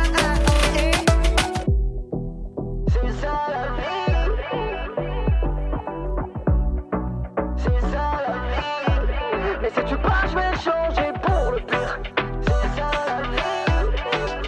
C'est ça la vie. C'est ça la vie. Mais si tu pars, je vais changer pour le pire. C'est ça la vie.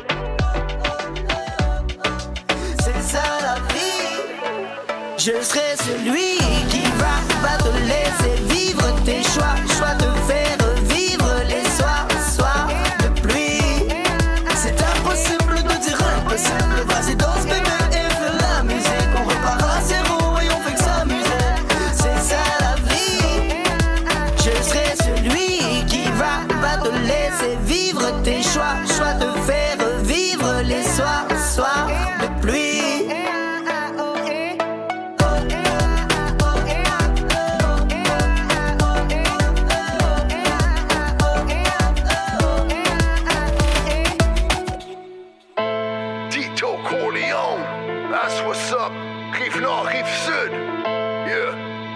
C'est ça la vie. Je serai celui qui va pas te laisser vivre tes choix. Choix de faire vivre les soirs, soirs de pluie. C'est impossible de dire impossible. Vas-y danse bébé et fais la musique. On repart à zéro et on fait que s'amuser. C'est ça la vie. Je serai celui qui va pas te laisser vivre tes choix. Choix de faire vivre les soirs, soirs de pluie. Tito Corleone, that's what's up. Rive Nord, Rive Sud, yeah.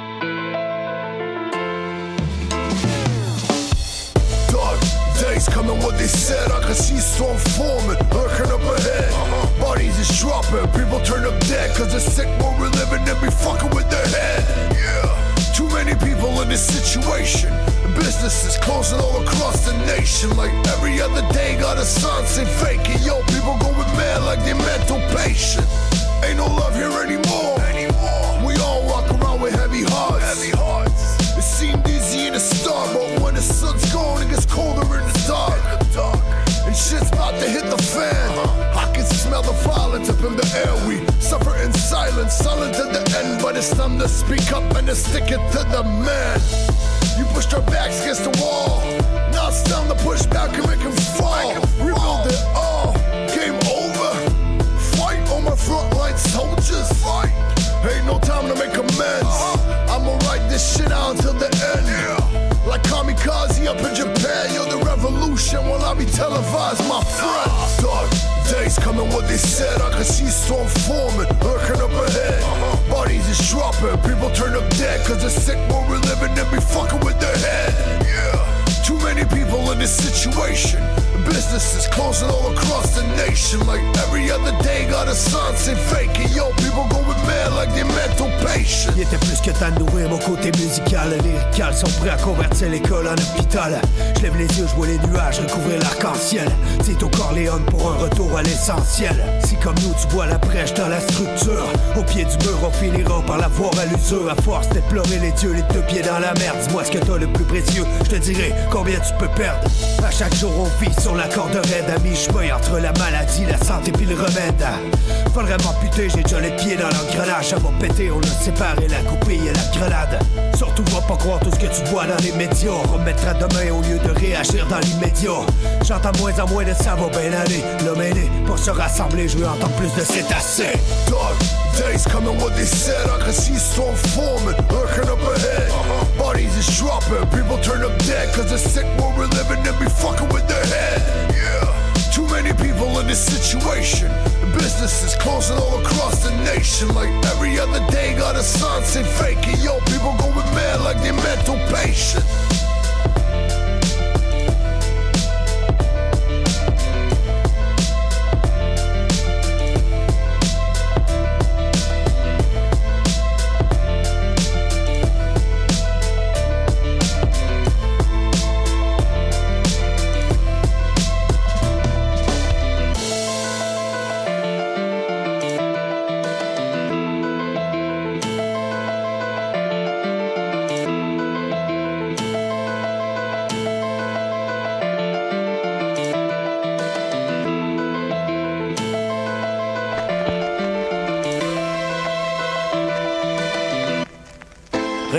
Dark days coming, what they said. I can see storm forming, lurking up ahead. Bodies is dropping, people turn up dead. Cause the sick world we're living in be fucking with their head. Yeah, too many people in this situation. Businesses closing all across the nation. Like every other day, got a sign say fake it. Yo, people going mad like they're mental patient. Ain't no love here anymore. anymore. We all walk around with heavy hearts. Heavy hearts. It seemed easy in the start, but when the sun's gone, it gets colder in the dark. In the dark. And shit's about to hit the fan. Uh-huh. I can smell the violence up in the air. We suffer in silence, silent to the end. But it's time to speak up and to stick it to the man. You pushed our backs against the wall. Now it's time to push back and make him fall. Rebuild it all. Game over. Fight on my frontline soldiers. Fight. Ain't no time to make amends. I'ma write this shit out until the end. Like kamikaze up in Japan. Yo, the revolution will not be televised, my friends. Dark days coming, what they said. I can see storm forming, lurking up ahead. Bodies is dropping, people turn up dead. Cause the sick world we're living in be fucking with their head. Yeah, too many people in this situation. Businesses closing all across the nation. Like every other day, got a sign say fake it. Yo, people going mad like they're mental patients. Il était plus que temps de nourrir mon côté musical. Les lyricales sont prêts à convertir l'école en hôpital. Je lève les yeux, je vois les nuages recouvrir l'arc-en-ciel. Tito Corleone pour un retour à l'essentiel. Si comme nous tu vois la brèche dans la structure, au pied du mur on finira par la voir à l'usure. À force d'éplorer les dieux, les deux pieds dans la merde. Dis-moi ce que t'as le plus précieux, je te dirai combien tu peux perdre. À chaque jour on vit sur la corde raide. À mi-chemin entre la maladie, la santé puis le remède. Faudrait m'amputer, j'ai déjà les pieds dans l'engrenage. Ça va péter, on a séparé la coupille et la grenade. Surtout va pas croire tout ce que tu vois dans les médias. On remettra demain au lieu de réagir dans l'immédiat. J'entends moins en moins de ça va bien aller. L'homme est né pour se rassembler, je veux entendre plus de cétacés. Dark days coming, what they said. I can see storm forming, lurking up ahead. Bodies is dropping, people turn up dead. Cause the sick world we're living in be fucking with their head. Yeah, too many people in this situation. Businesses closing all across the nation. Like every other day, got a sign say fake it. Yo, people going mad like they're mental patients.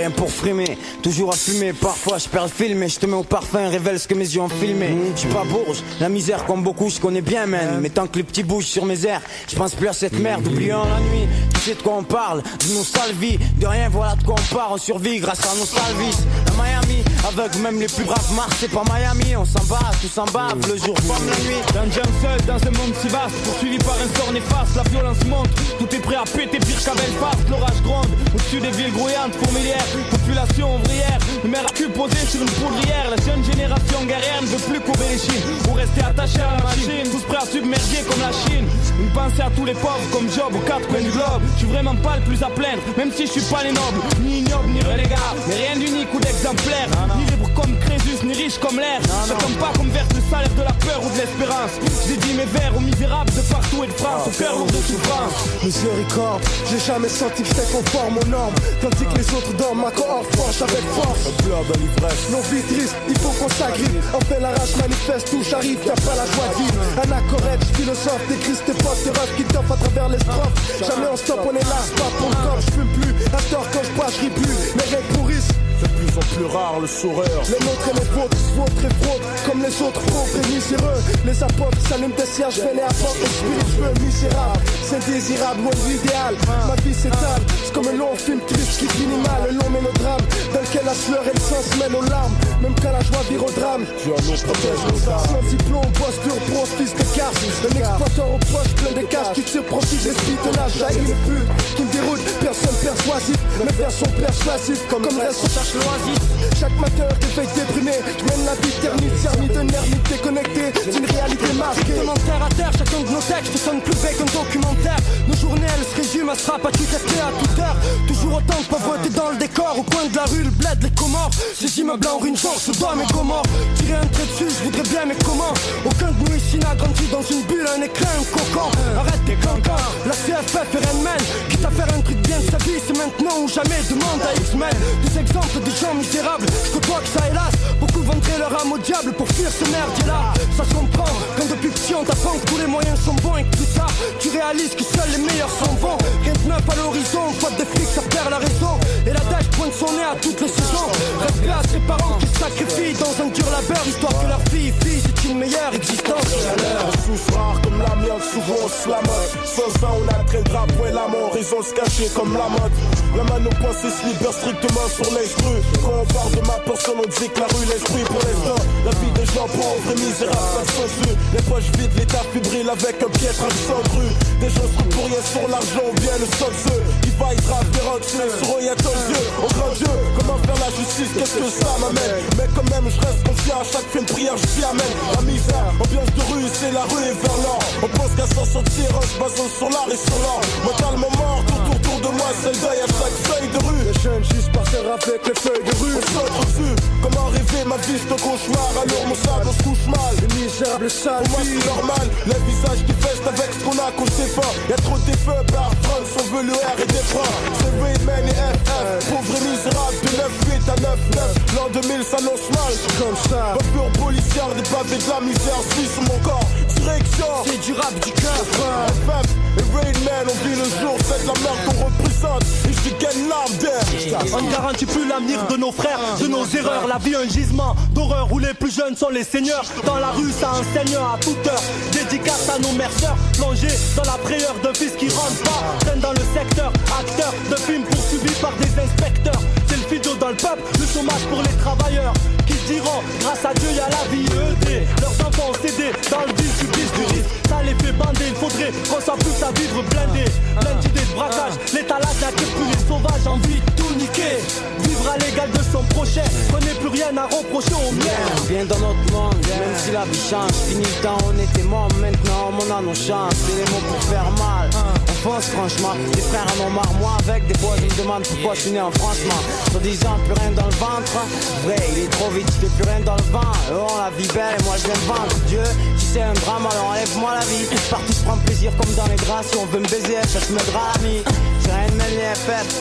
rien pour frimer. Toujours à fumer, parfois je perds le film et je te mets au parfum, révèle ce que mes yeux ont filmé. Je suis pas bourge, la misère comme beaucoup je connais bien man. Mais tant que les petits bougent sur mes airs, je pense plus à cette merde, oubliant la nuit. Tu sais de quoi on parle, de nos sales vies. De rien voilà de quoi on part, on survit grâce à nos sales vices. À Miami, avec même les plus braves marches, c'est pas Miami. On s'en bat, tout s'en bave, le jour comme la nuit. D'un jump seul dans un monde si vaste, poursuivi par un sort néfaste, la violence monte. Tout est prêt à péter pire qu'à Belfast. L'orage gronde, au-dessus des villes grouillantes, fourmilières. Population ouvrière, une mère à cul posée sur une poudrière. La jeune génération guerrière ne veut plus courir les chines ou rester attaché à la machine, tous prêts à submerger comme la Chine. Une pensée à tous les pauvres comme Job aux quatre coins du globe. Je suis vraiment pas le plus à plaindre, même si je suis pas les nobles, ni ignoble ni relégat, mais rien d'unique ou d'exemplaire, ni libre comme Crésus, ni riche comme l'air. Je tombe pas comme verse le salaire de la peur ou de l'espérance. J'ai dit mes vers aux misérables de partout et de France, au cœur lourd de souffrance. Miséricorde, j'ai jamais senti que j'étais conforme aux normes, tandis que les autres dorment, ma cohorte franche avec force. Un blob à l'ivresse, nos vies tristes, il faut qu'on s'agrippe. Enfin la rage manifeste où j'arrive, y'a pas la joie de vivre. Anacorète, philosophe, décris tes potes, tes rêves qui t'offrent à travers les strophes. Jamais on stop, on est là, c'est pas pour le corps, j'fume plus. À tort quand je bois, je ris plus, mes règles pourrissent. de plus en plus rare le sourire. Les nôtres et les vôtres se vautrent et fraudes comme les autres pauvres et miséreux. Les apôtres s'allument des cierges, venaient à porte et spiritueux, misérable. C'est désirable, loin de l'idéal. Ma vie s'étale, c'est comme un long film triste qui finit mal. Un long mélodrame dans lequel la sueur et le sang se mêlent aux larmes. Même quand la joie vire au drame. Dieu nous protège nos âmes. Sans diplôme, bosse dur, bros, fils de casse. Un exploiteur aux poches plein de cash qui tire profit des spitonnages. Jaillit le pute qui me déroute, personne persuasif. Mes vers sont persuasifs comme le reste recherche l'oasis. Chaque matin, réveil déprimé, je mène la vie ternite, cernie d'un ermite déconnecté d'une réalité masquée. Demande terre à terre, chacun de nos textes sonne plus bec qu'un documentaire. Nos journées, elles se résument à se rap à tout tester à toute heure. Toujours autant de pauvreté dans le décor, au coin de la rue, le bled, les Comores. Ces immeubles en ruine, genre, je dois mes Comores. Tirer un trait dessus, je voudrais bien, mais comment? Aucun de nous ici n'a grandi dans une bulle, un écrin, un cocon. Arrête tes cancans, la C F F et Renman. Quitte à faire un truc bien de sa vie, c'est maintenant ou jamais. Demande à X-Men des exemples de gens misérables. Je côtoie que ça hélas. Beaucoup vendraient leur âme au diable pour fuir ce merdier-là. Ça se comprend quand depuis petit on t'apprend que tous les moyens sont bons et que plus tard tu réalises que seuls les meilleurs sont bons. Rien de neuf à l'horizon, faute de flics ça perd la raison. Et la dèche pointe son nez à toutes les saisons. Respect à ses parents qui se sacrifient dans un dur labeur, histoire que leur fille, fille, c'est une meilleure existence que la leur. Sous rare comme la mienne, souvent on se la mode. Sans ça on a très le drapeau et la mort, ils ont se cacher comme la mode. La mano pensée se libère strictement sur l'instru. Quand on parle de ma personne, on dit que la rue l'esprit pour l'instant. La vie des gens pauvres et misérables, ça se censure. Les poches vides, l'état fébrile avec un piètre accent de rue. Des gens se pour rien sur l'argent ou bien le sol ceux qui va être rap des rocs, sur eux y'a ton Dieu. Oh grand Dieu, comment faire la justice, qu'est-ce que ça m'amène? Mais quand même je reste confiant, à chaque fin de prière je t'y amène. La misère, ambiance de rue, c'est la rue et vers l'or. On pense qu'à s'en sortir en se basant sur l'art et sur l'or. Mentalement mort, tout autour de moi c'est le deuil à chaque feuille de rue. Les jeunes juste par terre avec les feuilles de rue. On saute au-dessus, comment rêver ma vie c'est un cauchemar. Alors mon sable on se couche mal. Les misérables sales. Pour moi c'est normal, les visages qui festent avec ce qu'on a qu'on s'effort. Y'a trop de feux par France, on veut le R et des francs. C'est Raidman et F F, pauvre et misérable. De neuf huit à neuf neuf, l'an deux mille s'annonce mal. Comme ça, repure policière, des pavés de la misère, suis sur mon corps. Direction, c'est du rap du cœur. F F et Raidman, on vit le jour, c'est de la merde qu'on représente. Et je gagne l'arme d'air. On ne garantit plus l'avenir de nos frères, de nos erreurs. La vie un gisement d'horreur où les plus jeunes sont les seigneurs. Dans la rue ça enseigne à toute heure. Dédicace à nos merceurs, plongés dans la frayeur d'un fils qui rentre pas. Traîne dans le secteur, acteur de films poursuivis par des inspecteurs. C'est le fido dans le peuple, le chômage pour les travailleurs qui diront, grâce à Dieu y'a la vie E D. Leurs enfants cédés dans le vide subissent du risque. Ça les fait bander, il faudrait qu'on soit plus à vivre blindé. Plein d'idées de braquage, l'étalage n'attire plus les sauvages, envie de tout niquer. Vivre à l'égal de son prochain, qu'on n'ait plus rien à reprocher aux miens. Viens dans notre monde, même si la vie change. Fini le temps, on était morts, maintenant on a nos chances. C'est les mots pour faire mal. On pense franchement, des frères en ont marre. Moi avec des bois, ils me demandent pourquoi je suis né en franchement. Sur disant plus rien dans le ventre. Vrai, il est trop vite, je fais plus rien dans le vent. Eux ont la vie belle, moi je viens de vendre. Dieu, si c'est un drame, alors enlève-moi la vie. Partout je prends plaisir comme dans les draps. Si on veut me baiser, ça se me drame. J'ai rien de mêle les F F.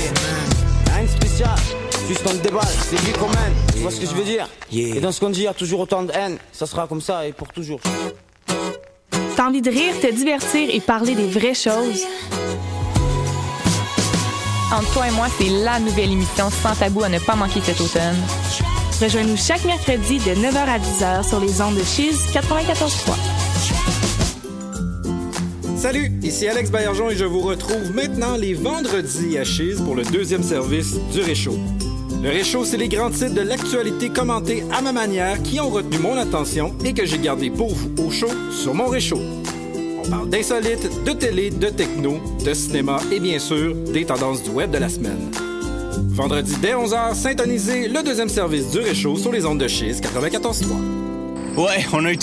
Yeah. Rien de spécial. Juste on te déballe, c'est lui qu'on mène. Tu vois ce que je veux dire? Yeah. Et dans ce qu'on dit, il y a toujours autant de haine. Ça sera comme ça et pour toujours. T'as envie de rire, te divertir et parler des vraies choses? Entre toi et moi, c'est la nouvelle émission sans tabou à ne pas manquer cet automne. Rejoins-nous chaque mercredi de neuf heures à dix heures sur les ondes de Chiz quatre-vingt-quatorze trois. Salut, ici Alex Baillargeon et je vous retrouve maintenant les vendredis à Chiz pour le deuxième service du Réchaud. Le Réchaud, c'est les grands titres de l'actualité commentés à ma manière qui ont retenu mon attention et que j'ai gardé pour vous au chaud sur mon Réchaud. On parle d'insolites, de télé, de techno, de cinéma et bien sûr des tendances du web de la semaine. Vendredi dès onze heures, syntonisez le deuxième service du Réchaud sur les ondes de Chiz quatre-vingt-quatorze trois. Ouais, on a eu